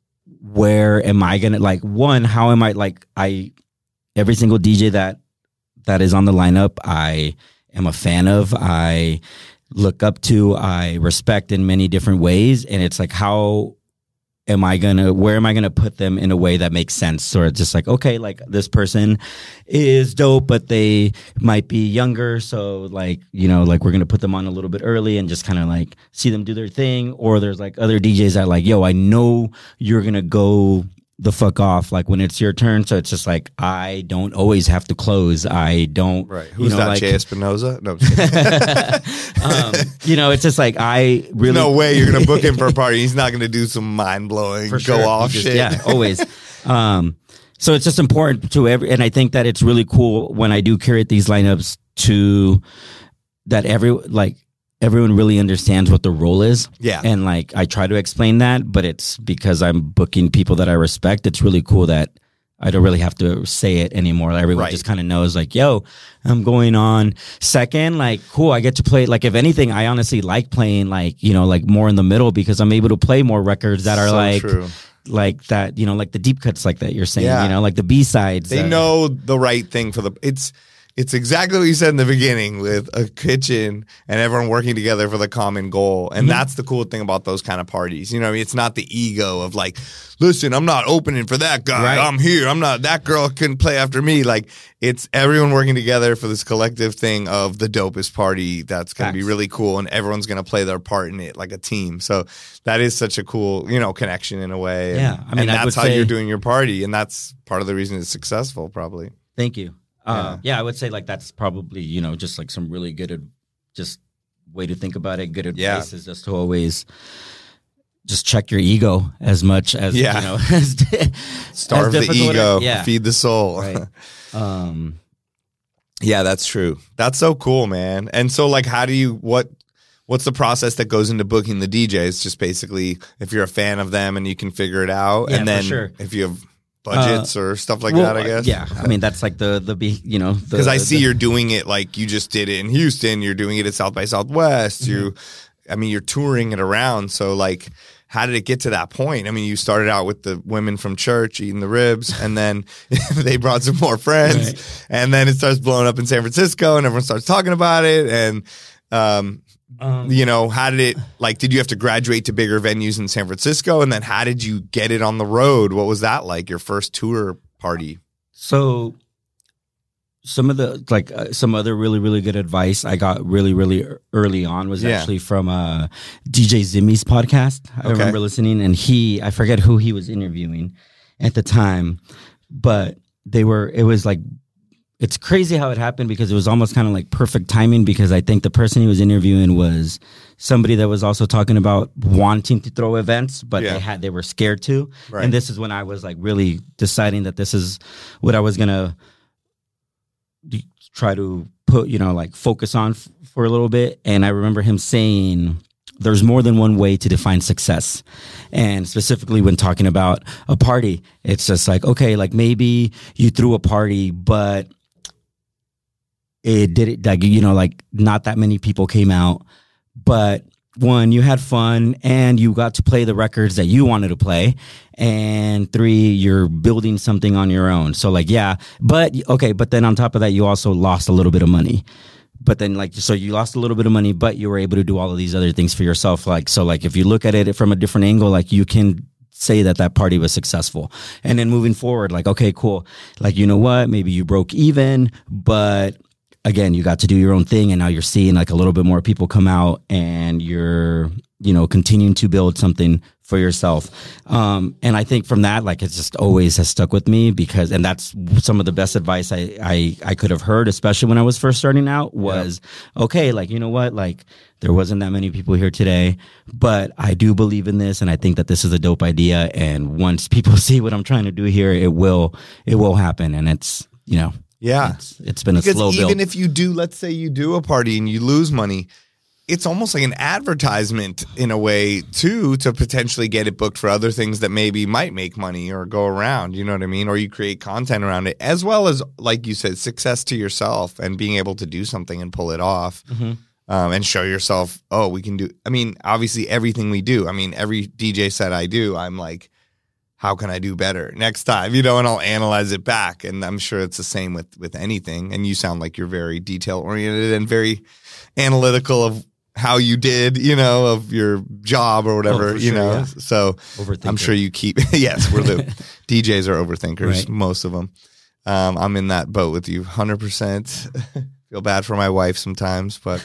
where am I going to like, one, how am I like, I, every single D J that, that is on the lineup, I am a fan of, I look up to, I respect in many different ways. And it's like, how am I going to, where am I going to put them in a way that makes sense? Or just like, okay, like this person is dope, but they might be younger. So like, you know, like we're going to put them on a little bit early and just kind of like see them do their thing. Or there's like other D Js that like, yo, I know you're going to go the fuck off like when it's your turn. So it's just like, I don't always have to close. I don't. Right. Who's you know, that? like, Jay Espinoza? No, I'm just kidding. um, you know, it's just like, I really. No way you're going to book him for a party. He's not going to do some mind blowing, go sure. off Just- shit. Yeah, always. um, so it's just important to every, and I think that it's really cool when I do curate these lineups to that every, like, everyone really understands what the role is. Yeah. And like, I try to explain that, but it's because I'm booking people that I respect. It's really cool that I don't really have to say it anymore. Everyone Right. just kind of knows like, yo, I'm going on second. Like, cool. I get to play. Like, if anything, I honestly like playing like, you know, like more in the middle because I'm able to play more records that are So like, true. like that, you know, like the deep cuts like that you're saying, Yeah. you know, like the B-sides. They uh, know the right thing for the. It's it's exactly what you said in the beginning with a kitchen and everyone working together for the common goal. And Mhm. that's the cool thing about those kind of parties. You know what I mean? It's not the ego of like, listen, I'm not opening for that guy. Right. I'm here. I'm not, that girl couldn't play after me. Like, it's everyone working together for this collective thing of the dopest party that's going to be Facts. really cool and everyone's going to play their part in it like a team. So that is such a cool, you know, connection in a way. And, Yeah. I mean, and I that's would how say- you're doing your party. And that's part of the reason it's successful, probably. Thank you. Uh, yeah. I would say like that's probably, you know, just like some really good, ad- just way to think about it. Good advice Yeah. is just to always just check your ego as much as, Yeah. you know, as, Starve as the difficult ego, as- yeah. feed the soul. Right. Um, Yeah, that's true. That's so cool, man. And so, like, how do you what? What's the process that goes into booking the D Js? Just basically, if you're a fan of them and you can figure it out, Yeah, and then for sure. if you have budgets or stuff like well, that, I guess. Yeah. I mean, that's like the, the, be you know, Because I see the, you're doing it like you just did it in Houston. You're doing it at South by Southwest. Mm-hmm. You, I mean, you're touring it around. So, like, how did it get to that point? I mean, you started out with the women from church eating the ribs, and then they brought some more friends, Right. and then it starts blowing up in San Francisco, and everyone starts talking about it. And, um, Um, you know, how did it, like, did you have to graduate to bigger venues in San Francisco? And then how did you get it on the road? What was that like, your first tour party? So some of the like uh, some other really really good advice I got really really early on was Yeah. actually from uh, D J Zimmy's podcast. I Okay. remember listening, and he I forget who he was interviewing at the time, but they were it was like it's crazy how it happened because it was almost kind of like perfect timing because I think the person he was interviewing was somebody that was also talking about wanting to throw events, but Yeah. they had they were scared to. Right. And this is when I was like really deciding that this is what I was gonna d- try to put, you know, like focus on f- for a little bit. And I remember him saying, there's more than one way to define success. And specifically when talking about a party, it's just like, okay, like maybe you threw a party, but it did it like, you know, like not that many people came out, but one, you had fun and you got to play the records that you wanted to play. And three, you're building something on your own. So like, yeah, but okay. But then on top of that, you also lost a little bit of money. But then like, so you lost a little bit of money, but you were able to do all of these other things for yourself. Like, so like, if you look at it from a different angle, like you can say that that party was successful. And then moving forward, like, okay, cool. Like, you know what? Maybe you broke even, but again, you got to do your own thing, and now you're seeing like a little bit more people come out, and you're, you know, continuing to build something for yourself. Um, and I think from that, like, it's just always has stuck with me because, and that's some of the best advice I, I, I could have heard, especially when I was first starting out was, yeah. okay, like, you know what, like there wasn't that many people here today, but I do believe in this. And I think that this is a dope idea. And once people see what I'm trying to do here, it will, it will happen. And it's, you know, yeah, it's, it's been because a slow build. Even if you do, let's say you do a party and you lose money, it's almost like an advertisement in a way too, to potentially get it booked for other things that maybe might make money or go around, you know what I mean? Or you create content around it, as well as, like you said, success to yourself and being able to do something and pull it off. Mm-hmm. Um, and show yourself, oh, we can do, I mean, obviously everything we do, I mean, every D J set I do, I'm like, how can I do better next time, you know, and I'll analyze it back. And I'm sure it's the same with, with anything. And you sound like you're very detail oriented and very analytical of how you did, you know, of your job or whatever, oh, you sure, know. Yeah. So I'm sure you keep, yes, we're the D Js are overthinkers, right. Most of them. Um, I'm in that boat with you, one hundred percent. Feel bad for my wife sometimes, but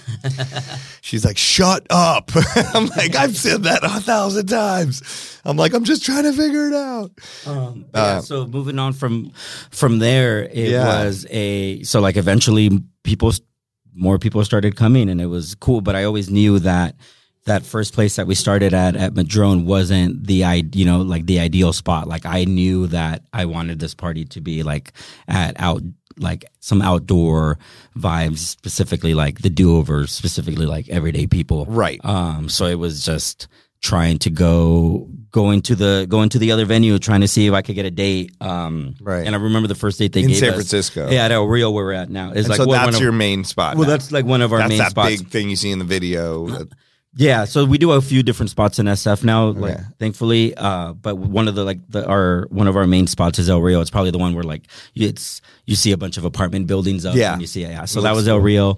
she's like, shut up. I'm like, I've said that a thousand times. I'm like, I'm just trying to figure it out. Um, yeah, uh, so moving on from from there, it yeah. was a, so like eventually people, more people started coming and it was cool, but I always knew that that first place that we started at, at Madrone wasn't the, you know, like the ideal spot. Like I knew that I wanted this party to be like at out, like some outdoor vibes, specifically like the do-overs, specifically like everyday people. Right. Um, so it was just trying to go, going to the, going to the other venue, trying to see if I could get a date. Um, right. And I remember the first date they in gave San us. Francisco. Yeah, at El Rio where we're at now. It's and like so well, that's one of, your main spot. Well, now. That's like one of our that's main that spots. Big thing you see in the video. Yeah, so we do a few different spots in S F now, like okay. thankfully. Uh, but one of the like the our one of our main spots is El Rio. It's probably the one where like it's you see a bunch of apartment buildings up. Yeah, and you see yeah. So that was El Rio,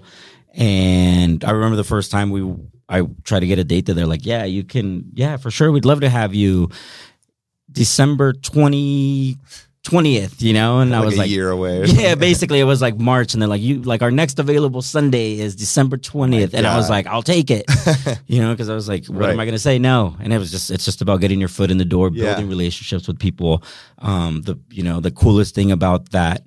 and I remember the first time we I tried to get a date there. They're like, yeah, you can, yeah, for sure. We'd love to have you December twentieth. twentieth, you know, and like I was a like, year away. Yeah, basically it was like March, and they're like, you like our next available Sunday is December twentieth, oh and I was like, I'll take it, you know, because I was like, what right. am I going to say no? And it was just, it's just about getting your foot in the door, yeah. building relationships with people. Um, the you know the coolest thing about that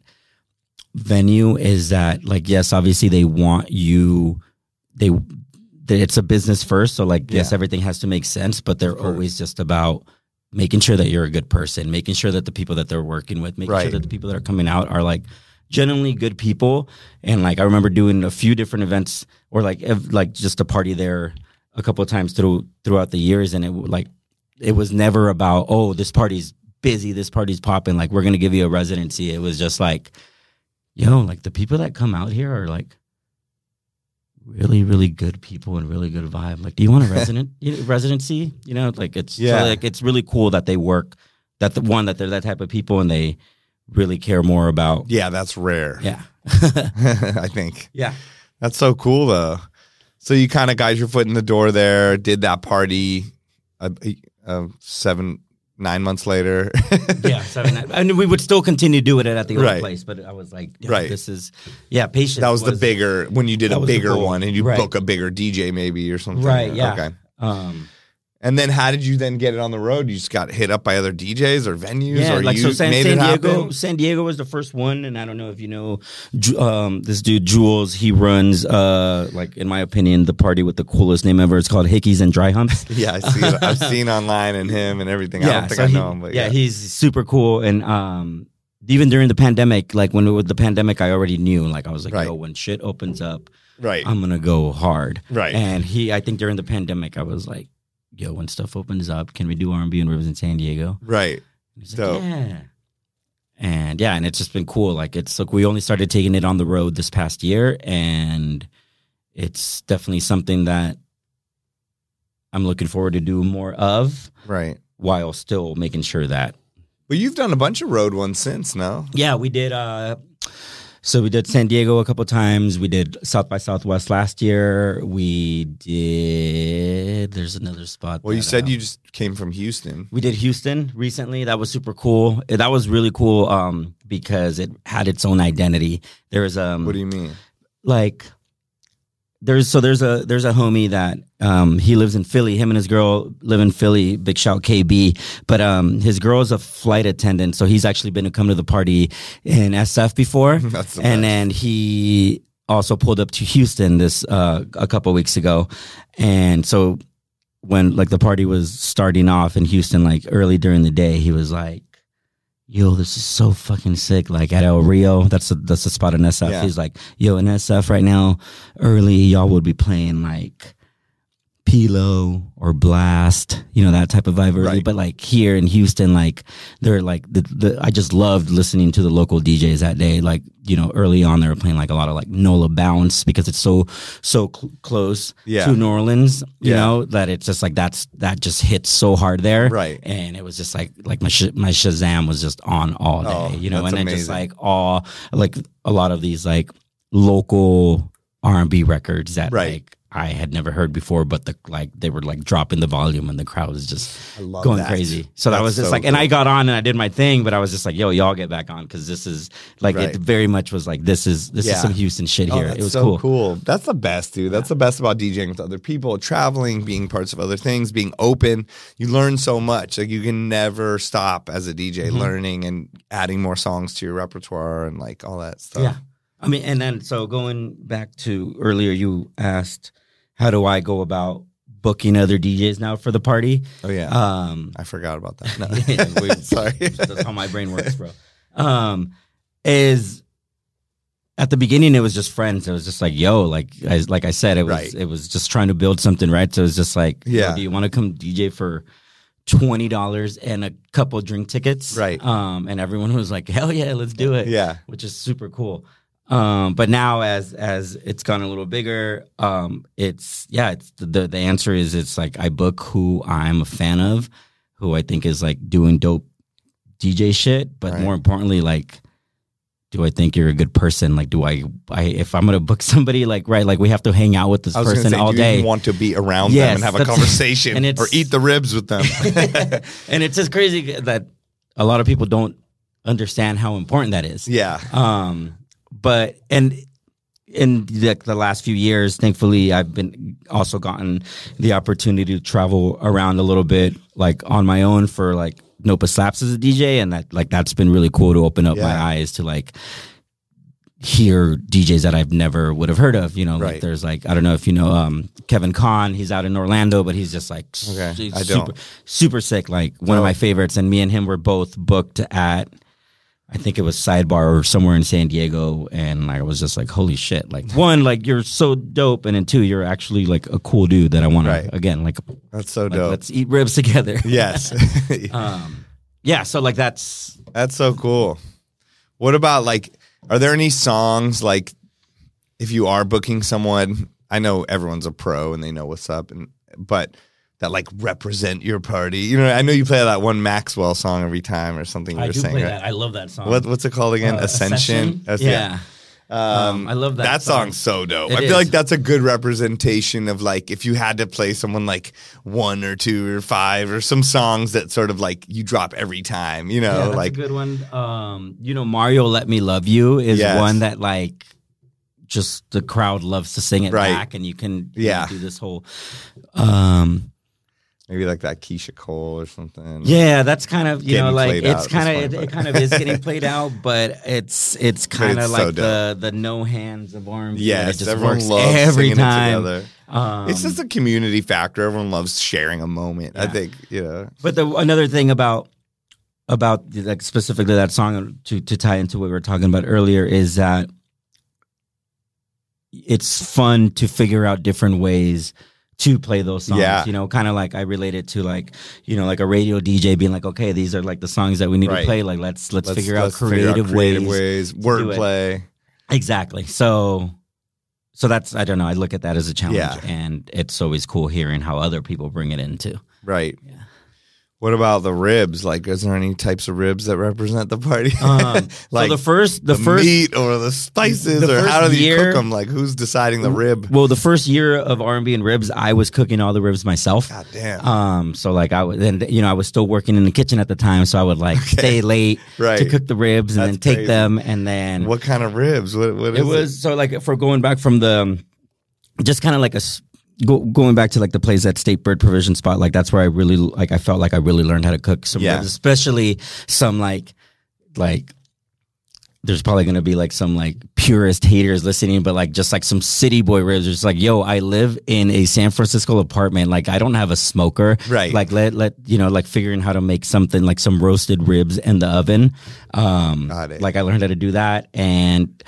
venue is that like yes, obviously they want you, they, they it's a business first, so like yes, yeah. everything has to make sense, but they're always just about making sure that you're a good person, making sure that the people that they're working with, making right. sure that the people that are coming out are like genuinely good people. And like I remember doing a few different events or like ev- like just a party there a couple of times through throughout the years, and it like it was never about, oh, this party's busy, this party's popping, like we're gonna give you a residency. It was just like, yo, like the people that come out here are like really, really good people and really good vibe. Like, do you want a resident residency? You know, like it's yeah. so like it's really cool that they work. That the one that they're that type of people and they really care more about. Yeah, that's rare. Yeah, I think. Yeah, that's so cool though. So you kind of got your foot in the door there. Did that party, uh, uh, seven. Nine months later. yeah, seven, nine. And we would still continue to do it at the old right. place, but I was like, right. this is, yeah, patience. That was, was the bigger, when you did a bigger one and you right. book a bigger D J maybe or something. Right, yeah. Okay. Um, and then how did you then get it on the road? You just got hit up by other D Js or venues? Yeah, or like you so San, made San it Diego. happen? San Diego was the first one, and I don't know if you know um, this dude Jules. He runs, uh, like in my opinion, the party with the coolest name ever. It's called Hickeys and Dry Humps. yeah, I see. I've seen online and him and everything. Yeah, I don't think so I know he, him, but yeah. yeah, he's super cool. And um, even during the pandemic, like when it was the pandemic, I already knew. Like I was like, right. yo, when shit opens up, right, I'm gonna go hard. Right. And he, I think during the pandemic, I was like, yo, when stuff opens up, can we do R and B and Rivers in San Diego? Right. So like, yeah. And yeah, and it's just been cool. Like it's like we only started taking it on the road this past year, and it's definitely something that I'm looking forward to do more of. Right. While still making sure that. But you've done a bunch of road ones since, no? Yeah, we did. Uh, so we did San Diego a couple times. We did South by Southwest last year. We did. There's another spot. Well, that, you said um, you just came from Houston. We did Houston recently. That was super cool. That was really cool um, because it had its own identity. There was um. What do you mean? like there's so there's a there's a homie that um he lives in Philly. Him and his girl live in Philly. Big shout K B. But um his girl is a flight attendant, so he's actually been to come to the party in S F before. That's the and best. then he also pulled up to Houston this uh a couple weeks ago. And so when like the party was starting off in Houston, like early during the day, he was like, yo, this is so fucking sick. Like at El Rio, that's a, that's a spot in S F. Yeah. He's like, yo, in S F right now, early, y'all would be playing like P-Lo or Blast, you know, that type of vibe early. Right. But like here in Houston, like they're like, the, the I just loved listening to the local D Js that day. Like, you know, early on they were playing like a lot of like Nola Bounce because it's so, so cl- close Yeah. to New Orleans, you Yeah. know, that it's just like, that's, that just hits so hard there. Right. And it was just like, like my, sh- my Shazam was just on all day, Oh, you know, that's and then just amazing. like all, like a lot of these like local R and B records that Right. like I had never heard before, but the like they were like dropping the volume and the crowd was just I love going that. crazy. So that That's was just so like, and cool. I got on and I did my thing, but I was just like, yo, y'all get back on because this is like Right. it very much was like this is this Yeah. is some Houston shit Oh, here. that's It was so cool. cool. That's the best, dude. That's the best about DJing with other people, traveling, being parts of other things, being open. You learn so much. Like you can never stop as a D J Mhm. learning and adding more songs to your repertoire and like all that stuff. Yeah. I mean, and then so going back to earlier, you asked, how do I go about booking other D Js now for the party? Oh yeah. Um, I forgot about that. No. Yeah, we- Sorry. That's how my brain works, bro. Um, is at the beginning it was just friends. It was just like, yo, like I, like I said, it was Right. it was just trying to build something, right? So it was just like, yo, Yeah. do you want to come D J for twenty dollars and a couple drink tickets? Right. Um, and everyone was like, hell yeah, let's do it. Yeah. Which is super cool. Um, but now as as it's gone a little bigger, um, it's yeah, it's the the answer is it's like I book who I'm a fan of, who I think is like doing dope D J shit, but Right. more importantly, like, do I think you're a good person? Like, do I, I if I'm gonna book somebody, like, right, like we have to hang out with this I was going to person say, all do you day. even want to be around Yes, them and have a that's- conversation and it's- or eat the ribs with them? And it's just crazy that a lot of people don't understand how important that is. Yeah. Um, but and in the, the last few years, thankfully, I've been also gotten the opportunity to travel around a little bit, like on my own for like Nopa Slaps as a D J, and that like that's been really cool to open up my Yeah. eyes to like hear D Js that I've never would have heard of. You know, like Right. there's like I don't know if you know um, Kevin Kahn. He's out in Orlando, but he's just like Okay, su- I super don't. super sick. Like one Oh. of my favorites, and me and him were both booked at. I think it was Sidebar or somewhere in San Diego, and like, I was just like, holy shit. Like, one, like, you're so dope, and then two, you're actually like a cool dude that I want Right. to, again, like, That's so like, dope. let's eat ribs together. Yes. um, yeah, so like that's, That's so cool. What about like, are there any songs like if you are booking someone? I know everyone's a pro and they know what's up, and but that like represent your party. You know, I know you play that one Maxwell song every time or something. You I were do saying, play right? that. I love that song. What what's it called again? Uh, Ascension. That's- Yeah. Um, Um, I love that That song. song's so dope. It I feel is. like that's a good representation of like if you had to play someone like one or two or five or some songs that sort of like you drop every time. You know, Yeah, that's like a good one. Um, you know, Mario Let Me Love You is Yes. one that like just the crowd loves to sing it Right. back, and you can you Yeah. know, do this whole. Um, maybe like that Keisha Cole or something. yeah, that's kind of you Getting know like played it's out kind at of this it, point, it but- kind of is getting played out, but it's it's kind of it's like so the the no hands of R and B. Yes, it just everyone works loves every singing time. it together. Um, It's just a community factor. Everyone loves sharing a moment. I Yeah. think, you know. But the another thing about about like specifically that song to to tie into what we were talking about earlier is that it's fun to figure out different ways to play those songs. Yeah. You know, kind of like I relate it to like, you know, like a radio D J being like, okay, these are like the songs that we need Right. to play. Like let's let's, Let's- figure out let's figure out creative, creative ways. ways, do it. wordplay. Exactly. So so that's I don't know, I look at that as a challenge, Yeah. and it's always cool hearing how other people bring it into. Right. Yeah. What about the ribs? Like, is there any types of ribs that represent the party? Um, like so the first, the, the first meat or the spices, the or how do you year, cook them? Like, who's deciding the rib? Well, the first year of R and B and ribs, I was cooking all the ribs myself. God damn. Um, so like I would, and you know, I was still working in the kitchen at the time, so I would like okay. stay late right. to cook the ribs and That's then take crazy. them, and then what kind of ribs? What, what is it was it? so like for going back from the, just kind of like a. Go, going back to like the place at State Bird Provision Spot, like that's where I really like I felt like I really learned how to cook some yeah. ribs, especially some like like there's probably gonna be like some like purist haters listening, but like just like some city boy ribs. It's like, yo, I live in a San Francisco apartment, like I don't have a smoker, right? Like let let you know, like figuring how to make something like some roasted ribs in the oven. Um, Got it. Like I learned how to do that, and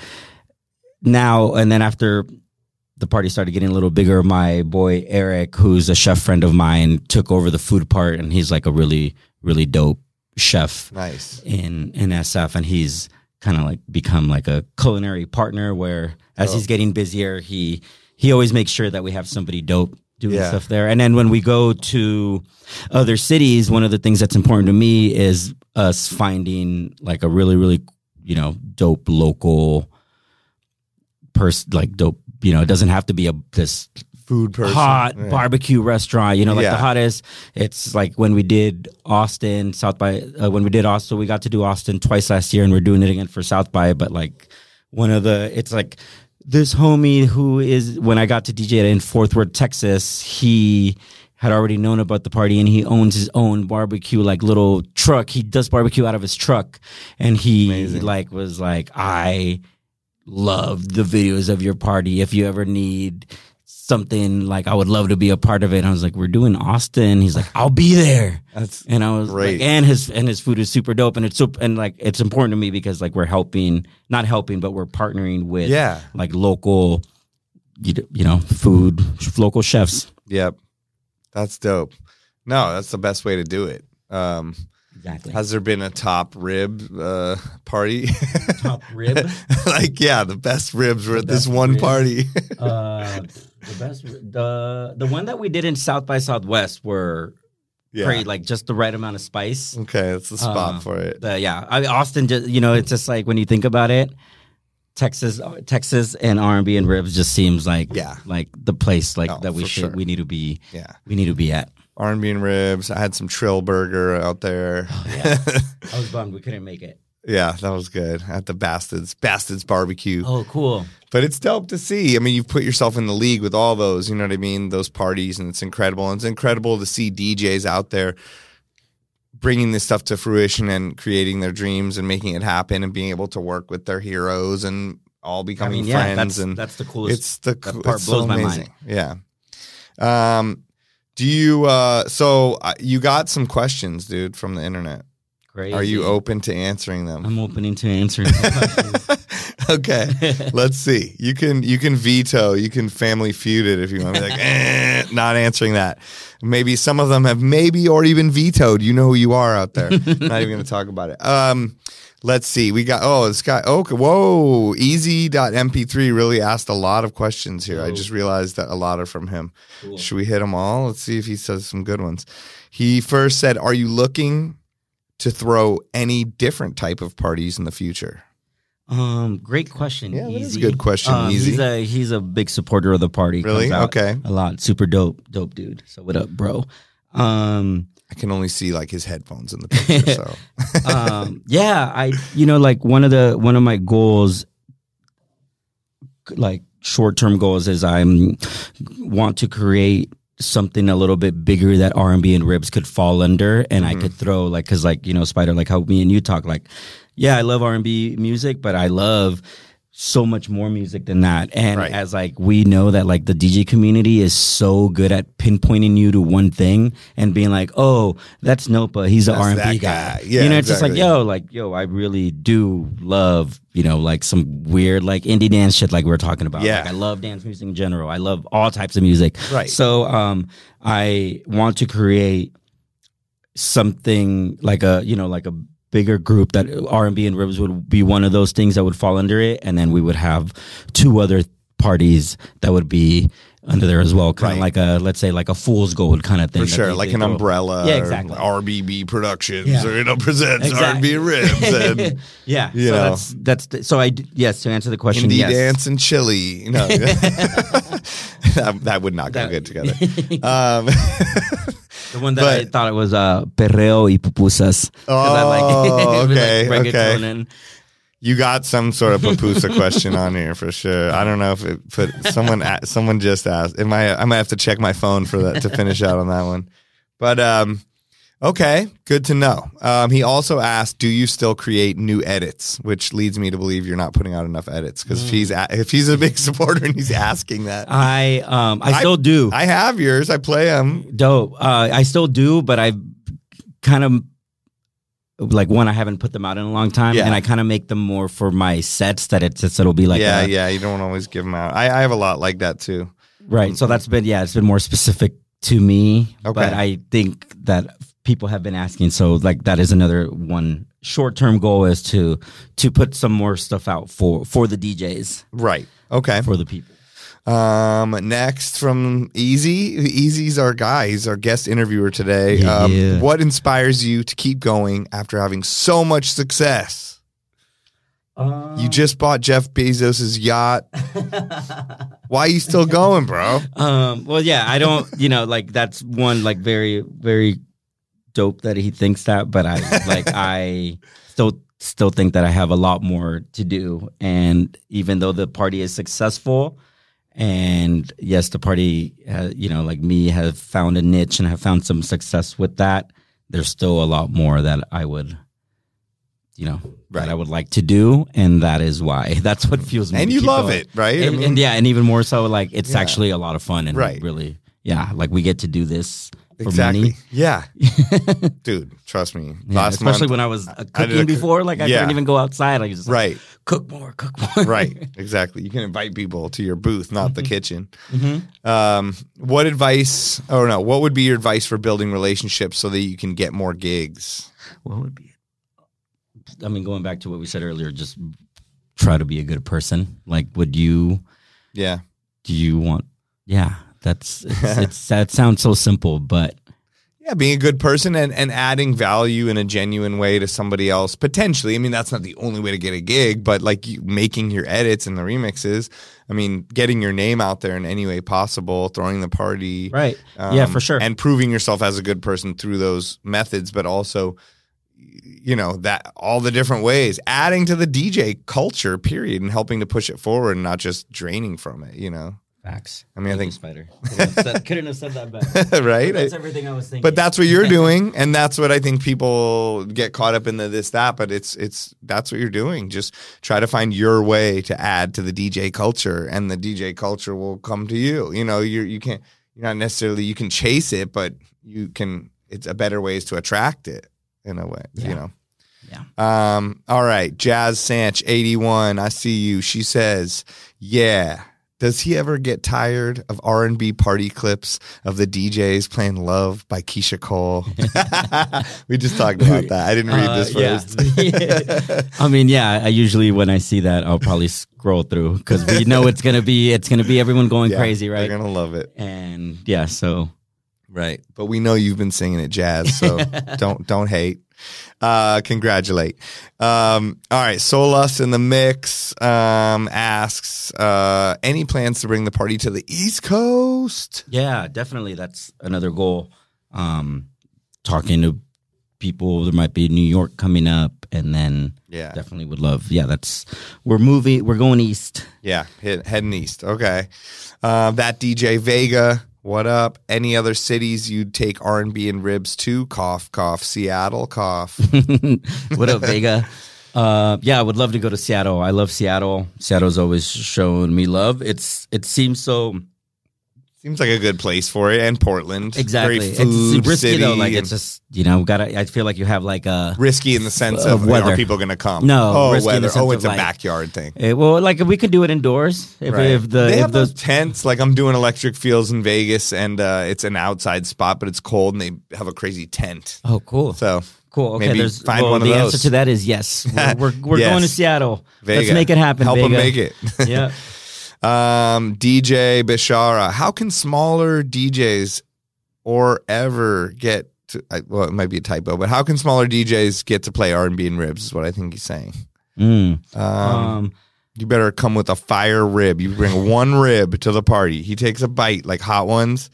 now and then after. The party started getting a little bigger. My boy Eric, who's a chef friend of mine, took over the food part, and he's like a really, really dope chef. Nice in in S F, and he's kind of like become like a culinary partner. Where as oh. he's getting busier, he he always makes sure that we have somebody dope doing yeah. stuff there. And then when we go to other cities, one of the things that's important to me is us finding like a really, really you know dope local person, like dope. You know, it doesn't have to be a this food person. hot right. barbecue restaurant. You know, like yeah. the hottest. It's like when we did Austin, South by. Uh, when we did Austin, we got to do Austin twice last year, and we're doing it again for South by. But like one of the, it's like this homie who is when I got to D J in Fort Worth, Texas, he had already known about the party, and he owns his own barbecue like little truck. He does barbecue out of his truck, and he Amazing. like was like I. love the videos of your party. If you ever need something, like I would love to be a part of it. And I was like, we're doing Austin. He's like, I'll be there. That's and I was great. like, and his and his food is super dope. And it's super, and like it's important to me because like we're helping, not helping, but we're partnering with yeah. like local, you, you know, food, local chefs. Yep, that's dope. No, that's the best way to do it. Um, Exactly. Has there been a top rib uh, party? Top rib? Like, yeah, the best ribs were The at this best one ribs. party. uh, the best, the the one that we did in South by Southwest were Yeah. great, like just the right amount of spice. Okay, that's the spot Uh, for it. The, yeah, I mean, Austin. Just you know, it's just like when you think about it, Texas, Texas, and R and B and ribs just seems like Yeah. like the place like No, that we for should sure. we need to be Yeah. we need to be at. R and B and ribs. I had some Trill Burger out there. Oh, yeah. I was bummed we couldn't make it. Yeah, that was good. At the Bastards, Bastards Barbecue. Oh, cool. But it's dope to see. I mean, you've put yourself in the league with all those, you know what I mean? Those parties, and it's incredible. And it's incredible to see D Js out there bringing this stuff to fruition and creating their dreams and making it happen and being able to work with their heroes and all I becoming mean, yeah, friends. that's and that's the coolest. it's the that part it's blows so my amazing. mind. Yeah. Um, do you? Uh, so uh, you got some questions, dude, from the internet. Crazy. Are you open to answering them? I'm opening to answering some questions. Okay, let's see. You can you can veto. You can Family Feud it if you want to be like, eh, not answering that. Maybe some of them have maybe already been vetoed. You know who you are out there. Not even going to talk about it. Um, let's see. We got oh this guy. Okay, whoa. Easy dot M P three really asked a lot of questions here. Whoa. I just realized that a lot are from him. Cool. Should we hit them all? Let's see if he says some good ones. He first said, "Are you looking to throw any different type of parties in the future?" Um, great question. Yeah, that Easy. is a good question, Um, Easy. He's a he's a big supporter of the party. Really? Comes out Okay. A lot. Super dope, dope dude. So what up, bro? Um, I can only see like his headphones in the picture. So um, yeah, I you know like one of the one of my goals, like short term goals, is I'm want to create something a little bit bigger that R and B and ribs could fall under, and Mm-hmm. I could throw like because like you know Spider, like how me and you talk, like yeah, I love R and B music, but I love so much more music than that. And Right. as like we know that like the D J community is so good at pinpointing you to one thing and being like, oh, that's Nopa, he's an That's R and B that guy. guy. Yeah, you know, it's just like, exactly. yo, like, yo, I really do love, you know, like some weird like indie dance shit like we we're talking about. Yeah. Like I love dance music in general. I love all types of music. Right. So um I want to create something like a, you know, like a bigger group that R and B and ribs would be one of those things that would fall under it, and then we would have two other parties that would be under there as well, kind of Right. like a, let's say like a fool's gold kind of thing. For that sure, they- like they an throw. umbrella. Yeah, or exactly. R B B Productions, Yeah. or you know, presents Exactly. R and B ribs and yeah. You so know. that's, that's, the, so I, d- yes, to answer the question, indie yes. dance and chili. No, that, that would not go That- good together. Um, The one that But- I thought it was uh, perreo y pupusas. 'Cause I Oh, with, okay, reggaeton okay. and- you got some sort of pupusa question on here for sure. I don't know if it put someone. a- Someone just asked. It might. I might have to check my phone for that to finish out on that one. But um, okay, good to know. Um, he also asked, "Do you still create new edits?" Which leads me to believe you're not putting out enough edits because if he's a- if he's a big supporter and he's asking that, I um I still do. I have yours. I play them. Dope. Uh, I still do, but I kind of like one. I haven't put them out in a long time, Yeah. and I kind of make them more for my sets. That it's just it'll be like yeah, a- yeah. You don't always give them out. I, I have a lot like that too. right. So that's been yeah, it's been more specific to me. Okay. But I think that people have been asking, so like that is another one. Short term goal is to to put some more stuff out for for the D Js, Right. Okay. for the people. Um, next from Easy. Easy's our guy. He's our guest interviewer today. Yeah. Um, what inspires you to keep going after having so much success? You just bought Jeff Bezos' yacht. Why are you still going, bro? Um, well, yeah, I don't, you know, like that's one like very, very dope that he thinks that, but I like I still still think that I have a lot more to do. And even though the party is successful, and yes, the party, uh, you know, like me, have found a niche and have found some success with that. There's still a lot more that I would, you know, Right. that I would like to do, and that is why. That's what fuels me. And to you keep love going. it, right? I And, mean- and yeah, and even more so, like it's Yeah. actually a lot of fun and Right. really, yeah, like we get to do this for Exactly. money. Yeah. Dude, trust me. Yeah, Last especially month, when I was uh, I did a cooking cook- before, like I Yeah. couldn't even go outside. I just like, right. cook more, cook more. Right. Exactly. You can invite people to your booth, not the kitchen. Mhm. Um, what advice, oh no, what would be your advice for building relationships so that you can get more gigs? What would be it? I mean, going back to what we said earlier, just try to be a good person. Like, would you? Yeah. Do you want? Yeah, that's it's, it's that sounds so simple, but Yeah, being a good person and, and adding value in a genuine way to somebody else, potentially. I mean, that's not the only way to get a gig, but like you, making your edits and the remixes. I mean, getting your name out there in any way possible, throwing the party. right, um, yeah, for sure. And proving yourself as a good person through those methods, but also, you know, that all the different ways, adding to the D J culture, period, and helping to push it forward and not just draining from it, you know? Facts. I mean, I think- Spider couldn't have said, couldn't have said that better. Right? That's everything I was thinking. But that's what you're doing, and that's what I think people get caught up in the this that. But it's it's that's what you're doing. Just try to find your way to add to the D J culture, and the D J culture will come to you. You know, you you can't you're not necessarily you can chase it, but you can. It's a better ways to attract it in a way. Yeah. You know. Yeah. Um. All right, Jazz Sanch, eighty-one. I see you. She says, "Yeah." Does he ever get tired of R and B party clips of the D Js playing Love by Keisha Cole? We just talked about that. I didn't read Uh, this first. yeah. I mean, yeah. I usually when I see that, I'll probably scroll through because we know it's gonna be it's gonna be everyone going Yeah, crazy, right? They're going to love it. And yeah, so Right. But we know you've been singing it, Jazz, so don't don't hate. Uh, congratulate. Um, all right. Solus in the mix um, asks, uh, any plans to bring the party to the East Coast? yeah, definitely that's another goal. Um, talking to people, there might be New York coming up, and then Yeah. definitely would love. Yeah, that's we're moving. We're going east. Yeah, hit, heading east. Okay. Uh, that D J Vega, what up? Any other cities you'd take R and B and ribs to? Cough, cough. Seattle, cough. What up, Vega? Uh, yeah, I would love to go to Seattle. I love Seattle. Seattle's always shown me love. It's it seems so Seems like a good place for it. And Portland. exactly. Very food it's risky city though. Like and it's just you know gotta. I feel like you have like a. risky in the sense Of of, weather. are people going to come? No, oh, risky in the weather. sense Oh, of it's a like- backyard thing. Eh, well, like we could do it indoors if, Right. if the they if have those those. tents. Like I'm doing Electric Fields in Vegas, and uh, it's an outside spot, but it's cold, and they have a crazy tent. Oh, cool. So Cool. Okay. maybe There's find well, one of the those. answer to that is yes. We're we're, we're Yes. going to Seattle. Vega. Let's make it happen. Help Vega. them make it. Yeah. Um, D J Bishara, how can smaller D Js or ever get to, well, it might be a typo, but how can smaller D Js get to play R and B and ribs is what I think he's saying. Mm. Um, Um, you better come with a fire rib. You bring one rib to the party. He takes a bite like hot ones.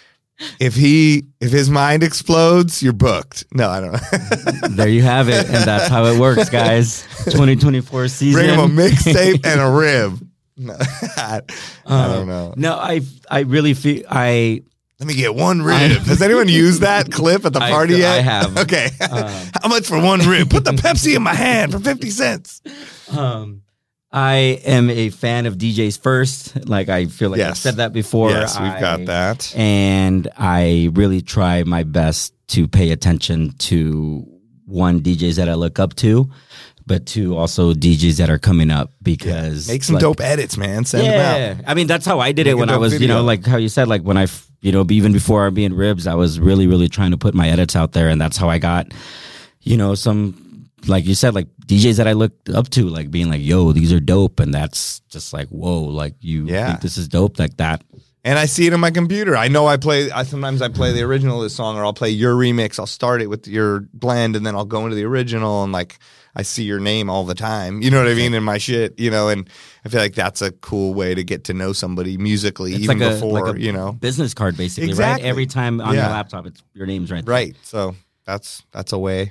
If he, if his mind explodes, you're booked. No, I don't know. There you have it. And that's how it works, guys. twenty twenty-four season. Bring him a mixtape and a rib. No, I, I don't know. No, I I really feel I Let me get one rib. Has anyone used that clip at the I party feel- yet? I have. Okay. Um, How much for one rib? Put the Pepsi in my hand for fifty cents. um I am a fan of D Js first. Like I feel like I've Yes. said that before. Yes, we've I- got that. And I really try my best to pay attention to one D Js that I look up to, but to also D Js that are coming up because Make some like, dope edits, man. Send them yeah, out. I mean that's how I did Make it a when I dope was, you video. know, like how you said, like when I, f- you know, even before R and B and Ribs, I was really, really trying to put my edits out there, and that's how I got, you know, some, like you said, like D Js that I looked up to, like being like, yo, these are dope, and that's just like, whoa, like you Yeah. think this is dope, like that. And I see it in my computer. I know I play, I sometimes I play the original of this song, or I'll play your remix. I'll start it with your blend, and then I'll go into the original, and like I see your name all the time. You know what I mean? In my shit, you know, and I feel like that's a cool way to get to know somebody musically, It's even like a, before, like a you know. business card, basically, Exactly. right? Every time on Yeah. your laptop, it's your name's right there. Right. So that's that's a way.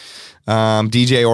Um, D J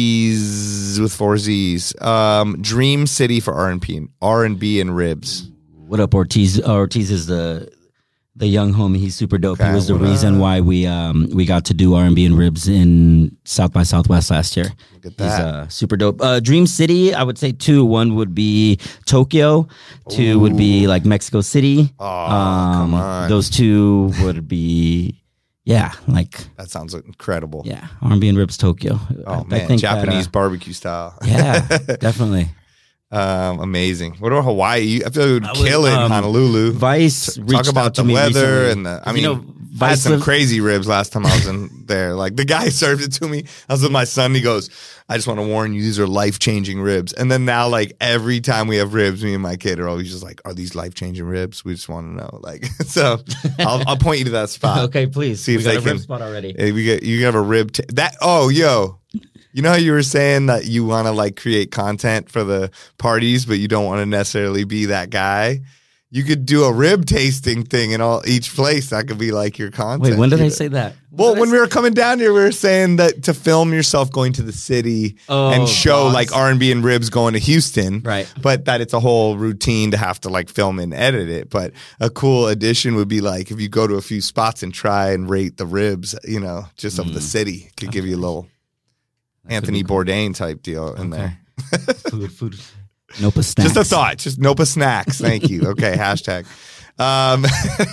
Ortiz with four Z's. Um, Dream City for R and B, R and B and ribs. What up, Ortiz? Uh, Ortiz is the the young homie. He's super dope. Okay, he was the what reason up? why we um we got to do R and B and Ribs in South by Southwest last year. Look at He's that. uh, super dope. Uh, Dream City, I would say two. One would be Tokyo. Two would be like Mexico City. Oh, come on. Those two would be, yeah, like That sounds incredible. yeah, R and B and Ribs Tokyo. Oh I, man, I think that, Japanese uh, barbecue style. yeah, definitely. um, amazing. What about Hawaii? I feel like it would I kill was, it in um, Honolulu. Vice Talk reached about out to the me weather recently. and the. I You mean, know, I had Vice some lives- crazy ribs last time I was in there. Like the guy served it to me. I was with my son. He goes, "I just want to warn you, these are life changing ribs." And then now, like every time we have ribs, me and my kid are always just like, "Are these life changing ribs?" We just want to know. Like, so I'll, I'll point you to that spot. Okay, please. See if we got they a rib can- spot already. Hey, we get you can have a rib t- that. Oh, yo. You know how you were saying that you want to like create content for the parties, but you don't want to necessarily be that guy? You could do a rib tasting thing in all each place. That could be like your content. Wait, when did you I know? say that? Well, when we were coming down here, we were saying that to film yourself going to the city Oh, and show vlogs. like R and B and ribs going to Houston, Right. But that it's a whole routine to have to like film and edit it. But a cool addition would be like if you go to a few spots and try and rate the ribs, you know, just of the city, could give you a little Anthony Bourdain type deal in there. food, food. Nope, snacks. Just a thought. Just Nopa snacks. Thank you. Okay. Hashtag. Um,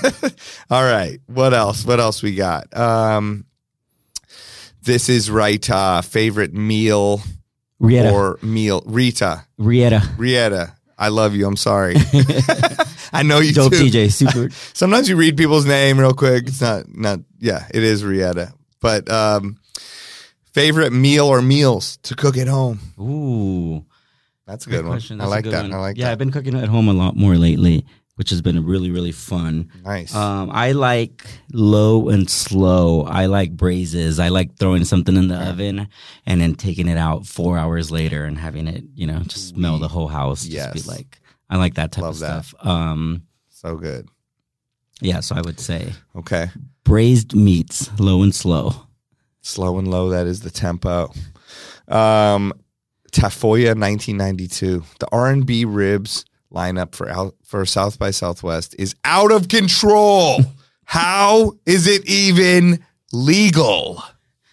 all right. What else? What else we got? Um, this is right. Uh, favorite meal Rieta. or meal. Rita. Rieta. Rieta. I love you. I'm sorry. I know you Dope too. D J. Super. Sometimes you read people's name real quick. It's not, not, yeah, it is Rieta. But, um, favorite meal or meals to cook at home. Ooh. That's a Great good one. question. I That's a like good that. one. I like yeah, that. I've been cooking at home a lot more lately, which has been really, really fun. Nice. Um, I like low and slow. I like braises. I like throwing something in the oven and then taking it out four hours later and having it, you know, just smell the whole house. Yes. Just be like, I like that type Love of that. stuff. Um, So good. yeah, so I would say Okay. braised meats, low and slow. Slow and low, that is the tempo. Um, Tafoya nineteen ninety-two. The R and B ribs lineup for out, for South by Southwest is out of control. How is it even legal?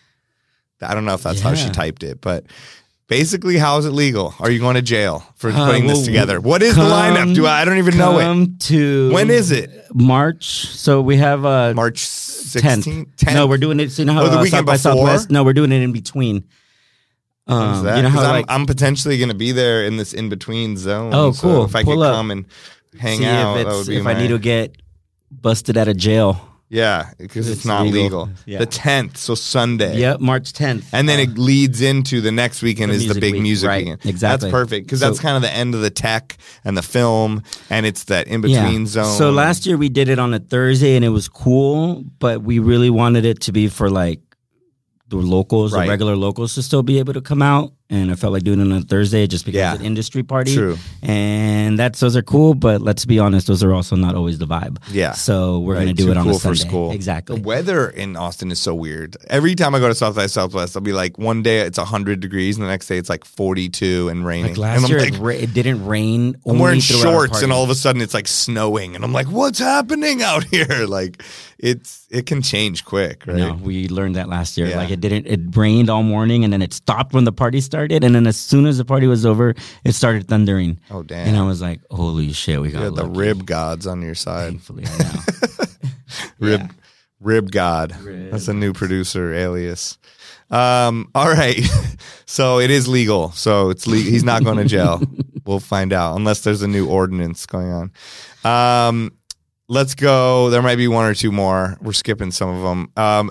I don't know if that's how she Yeah. typed it, but basically, how is it legal? Are you going to jail for Uh, putting this well, together? What is the lineup? Do I, I don't even know it. Come to When is it? March. So we have uh March tenth. sixteenth? No, we're doing it. So you know how Oh, the uh, weekend South by before? Southwest? No, we're doing it in between. What is Um, that? you know 'Cause how I'm, like I'm potentially going to be there in this in between zone. Oh, so cool. if I Pull could up. come and hang see out, if, that it's, would be if my, I need to get busted out of jail. Yeah, because it's, it's not legal. legal. Yeah. The tenth, so Sunday. Yep, March tenth. And then uh, it leads into the next weekend the is the big week. music right. weekend. Exactly. That's perfect because so, that's kind of the end of the tech and the film, and it's that in-between yeah. zone. So last year we did it on a Thursday, and it was cool, but we really wanted it to be for like the locals, right. the regular locals to still be able to come out. And I felt like doing it on a Thursday just because yeah. it's an industry party. True. And that's those are cool, but let's be honest, those are also not always the vibe. Yeah. So we're right. going to do Too it on cool a Sunday. For school. Exactly. The weather in Austin is so weird. Every time I go to South by Southwest, I'll be like, one day it's one hundred degrees, and the next day it's like forty-two and raining. Like last and year like, it, ra- it didn't rain. I'm wearing shorts, and all of a sudden it's like snowing, and I'm like, what's happening out here? Like, it's it can change quick, right? No, we learned that last year. Yeah. Like it didn't. It rained all morning, and then it stopped when the party started, and then as soon as the party was over, it started thundering. Oh damn! And I was like, "Holy shit, we got you had the lucky. rib gods on your side." Thankfully, I know. rib, yeah. rib god. Rib. That's a new producer alias. Um, all right, so it is legal. So it's le- he's not going to jail. We'll find out unless there's a new ordinance going on. Um, let's go. There might be one or two more. We're skipping some of them. Um,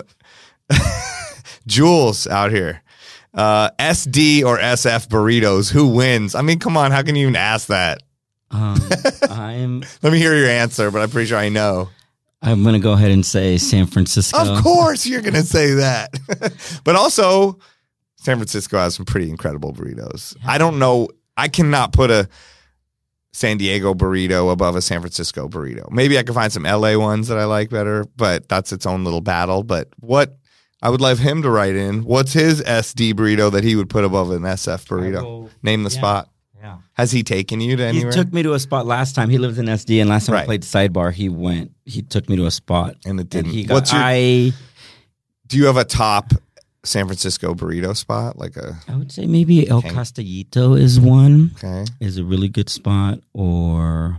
Jules out here. Uh, S D or S F burritos, who wins? I mean, come on, how can you even ask that? Um, I'm. Let me hear your answer, but I'm pretty sure I know. I'm gonna go ahead and say San Francisco. Of course, you're gonna say that, but also San Francisco has some pretty incredible burritos. Yeah. I don't know. I cannot put a San Diego burrito above a San Francisco burrito. Maybe I can find some L A ones that I like better, but that's its own little battle. But what? I would love him to write in. What's his S D burrito that he would put above an S F burrito? Will, Name the yeah, spot. Yeah. Has he taken you to anywhere? He took me to a spot last time. He lives in S D, and last time right. I played Sidebar, he went. He took me to a spot, and it didn't. And he got, What's your? I, do you have a top San Francisco burrito spot? Like a? I would say maybe El Castillito is one. Okay, is a really good spot, or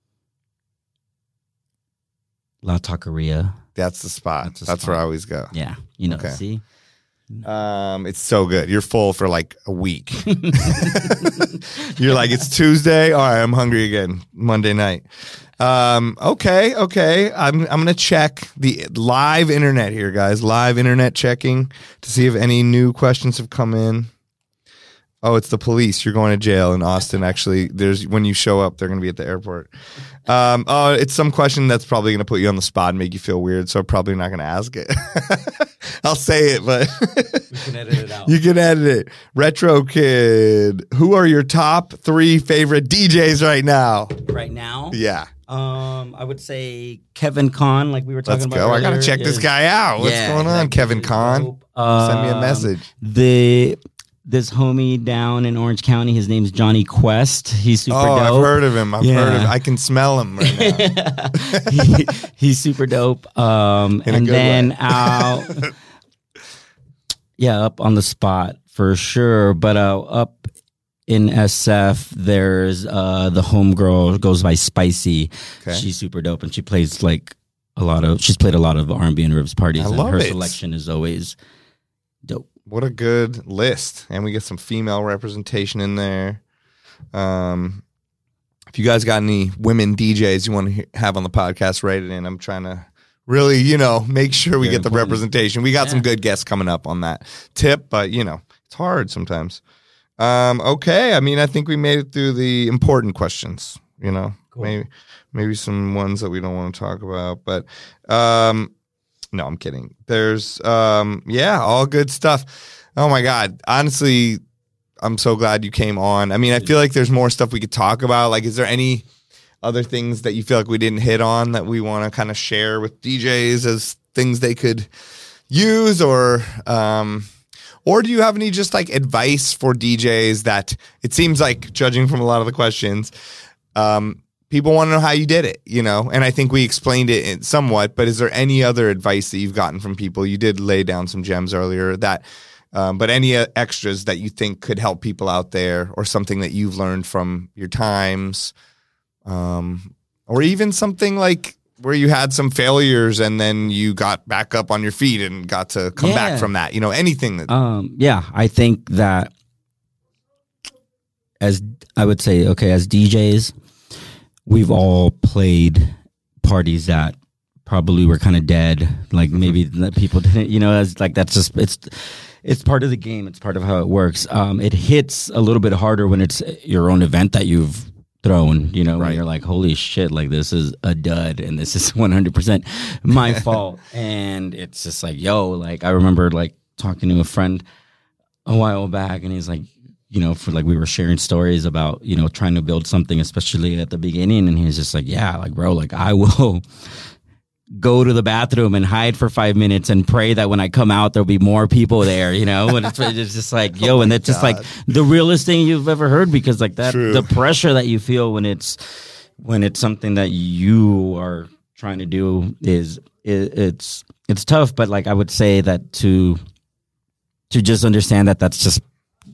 La Taqueria. That's the spot. That's, That's spot. where I always go. Yeah. You know, okay. see? Um, it's so good. You're full for like a week. You're like, it's Tuesday. All right, I'm hungry again. Monday night. Um, okay, okay. I'm I'm gonna check the live internet here, guys. Live internet checking to see if any new questions have come in. Oh, it's the police. You're going to jail in Austin. Actually, there's when you show up, they're going to be at the airport. Um, oh, it's some question that's probably going to put you on the spot and make you feel weird, so I'm probably not going to ask it. I'll say it, but we can edit it out. You can edit it. Retro Kid, who are your top three favorite D Js right now? Right now? Yeah. Um, I would say Kevin Kahn, like we were talking Let's about. go. Earlier, I gotta check is, this guy out. What's yeah, going on, exactly. Kevin Kahn? Um, Send me a message. The this homie down in Orange County, his name's Johnny Quest. He's super oh, dope. I've heard of him. I've yeah. heard of him. I can smell him right now. he, he's super dope. Um, and then out, yeah, up on the spot for sure. But uh, up in S F, there's uh, the homegirl goes by Spicy. Okay. She's super dope, and she plays like a lot of. She's played a lot of R and B and Ribs parties. I and love her it. selection is always dope. What a good list. And we get some female representation in there. Um, if you guys got any women D Js you want to have on the podcast, write it in. I'm trying to really, you know, make sure we Very get the important. representation. We got Yeah. some good guests coming up on that tip, but, you know, it's hard sometimes. Um, okay. I mean, I think we made it through the important questions, you know, Cool. maybe maybe some ones that we don't want to talk about, but um no, I'm kidding. There's, um, yeah, all good stuff. Oh my God. Honestly, I'm so glad you came on. I mean, I feel like there's more stuff we could talk about. Like, is there any other things that you feel like we didn't hit on that we want to kind of share with D Js as things they could use, or, um, or do you have any just like advice for D Js that it seems like, judging from a lot of the questions, um, people want to know how you did it, you know, and I think we explained it in somewhat, but is there any other advice that you've gotten from people? You did lay down some gems earlier that, um, but any uh, extras that you think could help people out there, or something that you've learned from your times, um, or even something like where you had some failures and then you got back up on your feet and got to come Yeah. back from that, you know, anything that. Um, yeah, I think that as I would say, okay, as D Js, we've all played parties that probably were kind of dead. Like maybe that people didn't, you know, it's like that's just it's it's part of the game. It's part of how it works. Um, it hits a little bit harder when it's your own event that you've thrown, you know, right. When you're like, holy shit, like this is a dud and this is one hundred percent my fault. And it's just like, yo, like I remember like talking to a friend a while back and he's like, you know, for like we were sharing stories about, you know, trying to build something, especially at the beginning. And he was just like, yeah, like, bro, like I will go to the bathroom and hide for five minutes and pray that when I come out, there'll be more people there, you know, and it's, it's just like, yo, oh and that's just like the realest thing you've ever heard, because like that, True. the pressure that you feel when it's, when it's something that you are trying to do is, it, it's, it's tough. But like, I would say that to, to just understand that that's just,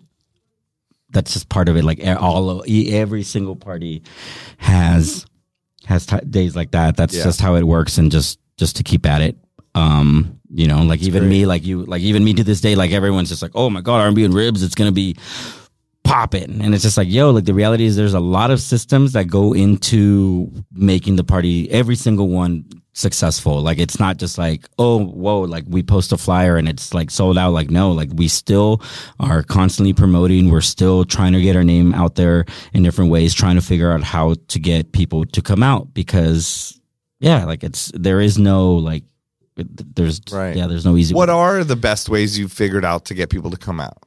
that's just part of it. Like all, every single party has, has t- days like that. That's yeah. just how it works. And just, just to keep at it. Um, you know, like That's even great. me, like you, like even me to this day, like everyone's just like, oh my God, R and B and ribs, it's going to be popping. And it's just like, yo, like the reality is there's a lot of systems that go into making the party, every single one successful. Like it's not just like, oh, whoa, like we post a flyer and it's like sold out. Like, no, like we still are constantly promoting. We're still trying to get our name out there in different ways, trying to figure out how to get people to come out, because yeah, like it's, there is no like, there's, right. yeah, there's no easy What way. are the best ways you've figured out to get people to come out?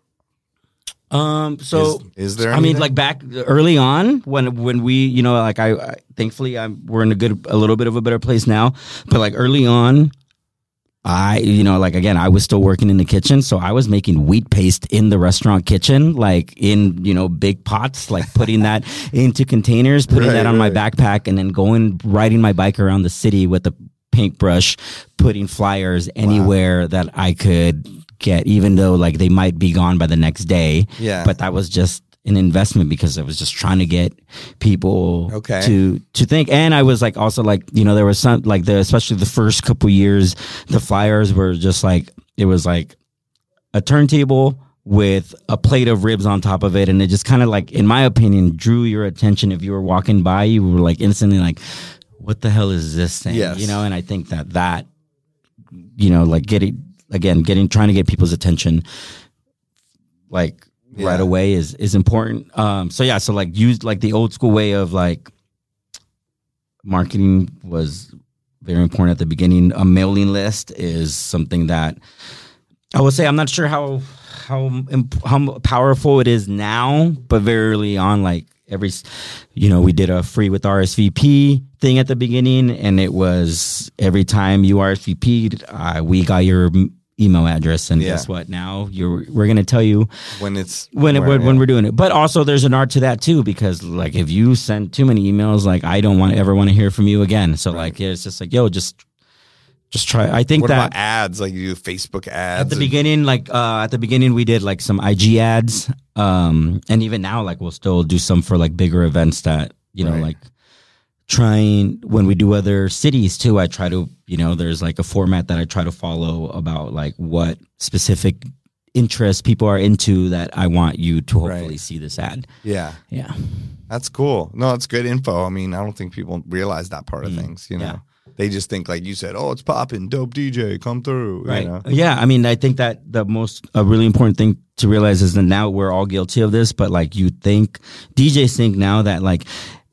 Um, so is, is there, anything? I mean, like back early on when, when we, you know, like I, I thankfully I'm, we're in a good, a little bit of a better place now, but like early on, I, you know, like again, I was still working in the kitchen. So I was making wheat paste in the restaurant kitchen, like in, you know, big pots, like putting that into containers, putting right, that on right. my backpack, and then going, riding my bike around the city with a paintbrush, putting flyers anywhere wow. that I could get, even though like they might be gone by the next day. Yeah. But that was just an investment because I was just trying to get people okay. to to think. And I was like also like, you know, there was some like the especially the first couple years, the flyers were just like, it was like a turntable with a plate of ribs on top of it, and it just kind of like, in my opinion, drew your attention. If you were walking by, you were like instantly like, what the hell is this thing? Yes. You know, and I think that that, you know, like getting again, getting trying to get people's attention like yeah. right away is is important. Um, so yeah, so like use like the old school way of like marketing was very important at the beginning. A mailing list is something that I would say, I'm not sure how how how powerful it is now, but very early on, like every, you know, we did a free with R S V P thing at the beginning, and it was every time you R S V P'd, uh, we got your email address, and yeah. guess what? Now you're we're gonna tell you when it's when it, when, yeah. when we're doing it. But also, there's an art to that too, because like if you send too many emails, like I don't want to ever want to hear from you again. So right. like yeah, it's just like, yo, just just try. I think what that about ads? Like you do Facebook ads at the and- beginning. Like uh, at the beginning, we did like some I G ads, um, and even now, like we'll still do some for like bigger events that you know, right. like. Trying when we do other cities too, I try to, you know, there's like a format that I try to follow about like what specific interests people are into that I want you to hopefully right. see this ad. Yeah. Yeah. That's cool. No, it's good info. I mean, I don't think people realize that part of mm. things, you know. Yeah. They just think like you said, oh, it's popping, dope D J, come through. Right. You know? Yeah. I mean, I think that the most, a really important thing to realize is that now we're all guilty of this, but like you think, D Js think now that like,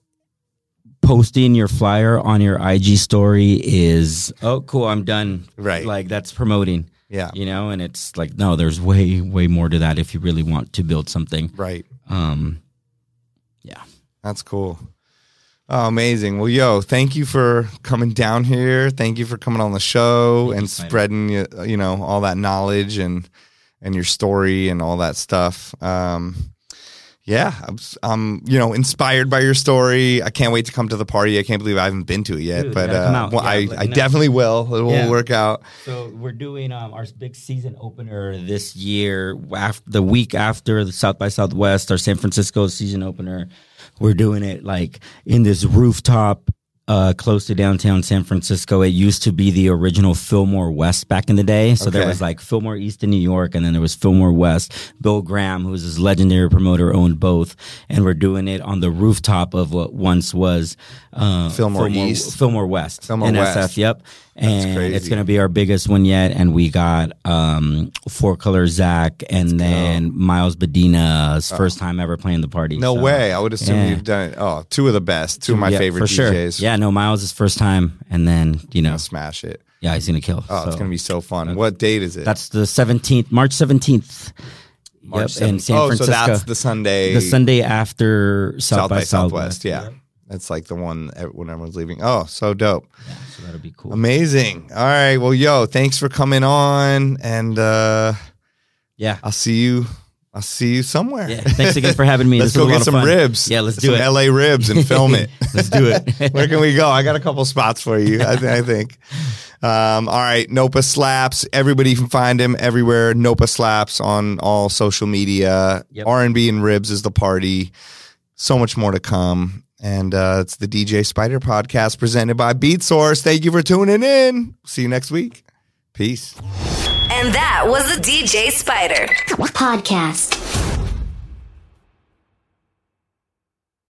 posting your flyer on your I G story is, oh, cool, I'm done. Right. Like, that's promoting. Yeah. You know, and it's like, no, there's way, way more to that if you really want to build something. Right. Um, yeah. That's cool. Oh, amazing. Well, yo, thank you for coming down here. Thank you for coming on the show thank and you, spreading, you know, all that knowledge and, and your story and all that stuff. Um, Yeah, I'm, I'm, you know, inspired by your story. I can't wait to come to the party. I can't believe I haven't been to it yet, Dude, but uh, well, yeah, I, I definitely will. It will yeah. work out. So we're doing um, our big season opener this year, after, the week after the South by Southwest, our San Francisco season opener. We're doing it like in this rooftop uh, close to downtown San Francisco. It used to be the original Fillmore West back in the day. So okay. there was like Fillmore East in New York, and then there was Fillmore West. Bill Graham, who was this legendary promoter, owned both. And we're doing it on the rooftop of what once was uh, Fillmore, Fillmore East. Fillmore West. Fillmore N S F, West. Yep. and crazy. it's going to be our biggest one yet. And we got um, Four Color Zach, and then Miles Bedina's oh. first time ever playing the party. No so, way. I would assume yeah. you've done it. Oh, two of the best. Two of my yeah, favorite for D Js. Sure. Yeah, no, Miles is first time, and then you know, smash it. Yeah, he's gonna kill. Oh, so. it's gonna be so fun. What date is it? That's the seventeenth, March seventeenth. March yep, in San oh, Francisco. so that's the Sunday. The Sunday after South, South by, by Southwest. Southwest. Yeah. yeah, that's like the one when everyone's leaving. Oh, so dope. Yeah, so that'll be cool. Amazing. All right. Well, yo, thanks for coming on, and uh, yeah, I'll see you. I'll see you somewhere. Yeah, thanks again for having me. Let's this go get some fun. ribs. Yeah, let's some do it. L A ribs and film it. Let's do it. Where can we go? I got a couple spots for you. I, th- I think. Um, all right, Nopa Slaps. Everybody can find him everywhere. Nopa Slaps on all social media. Yep. R and B and Ribs is the party. So much more to come. And uh, it's the D J Spider podcast presented by Beatsource. Thank you for tuning in. See you next week. Peace. And that was the D J Spider podcast.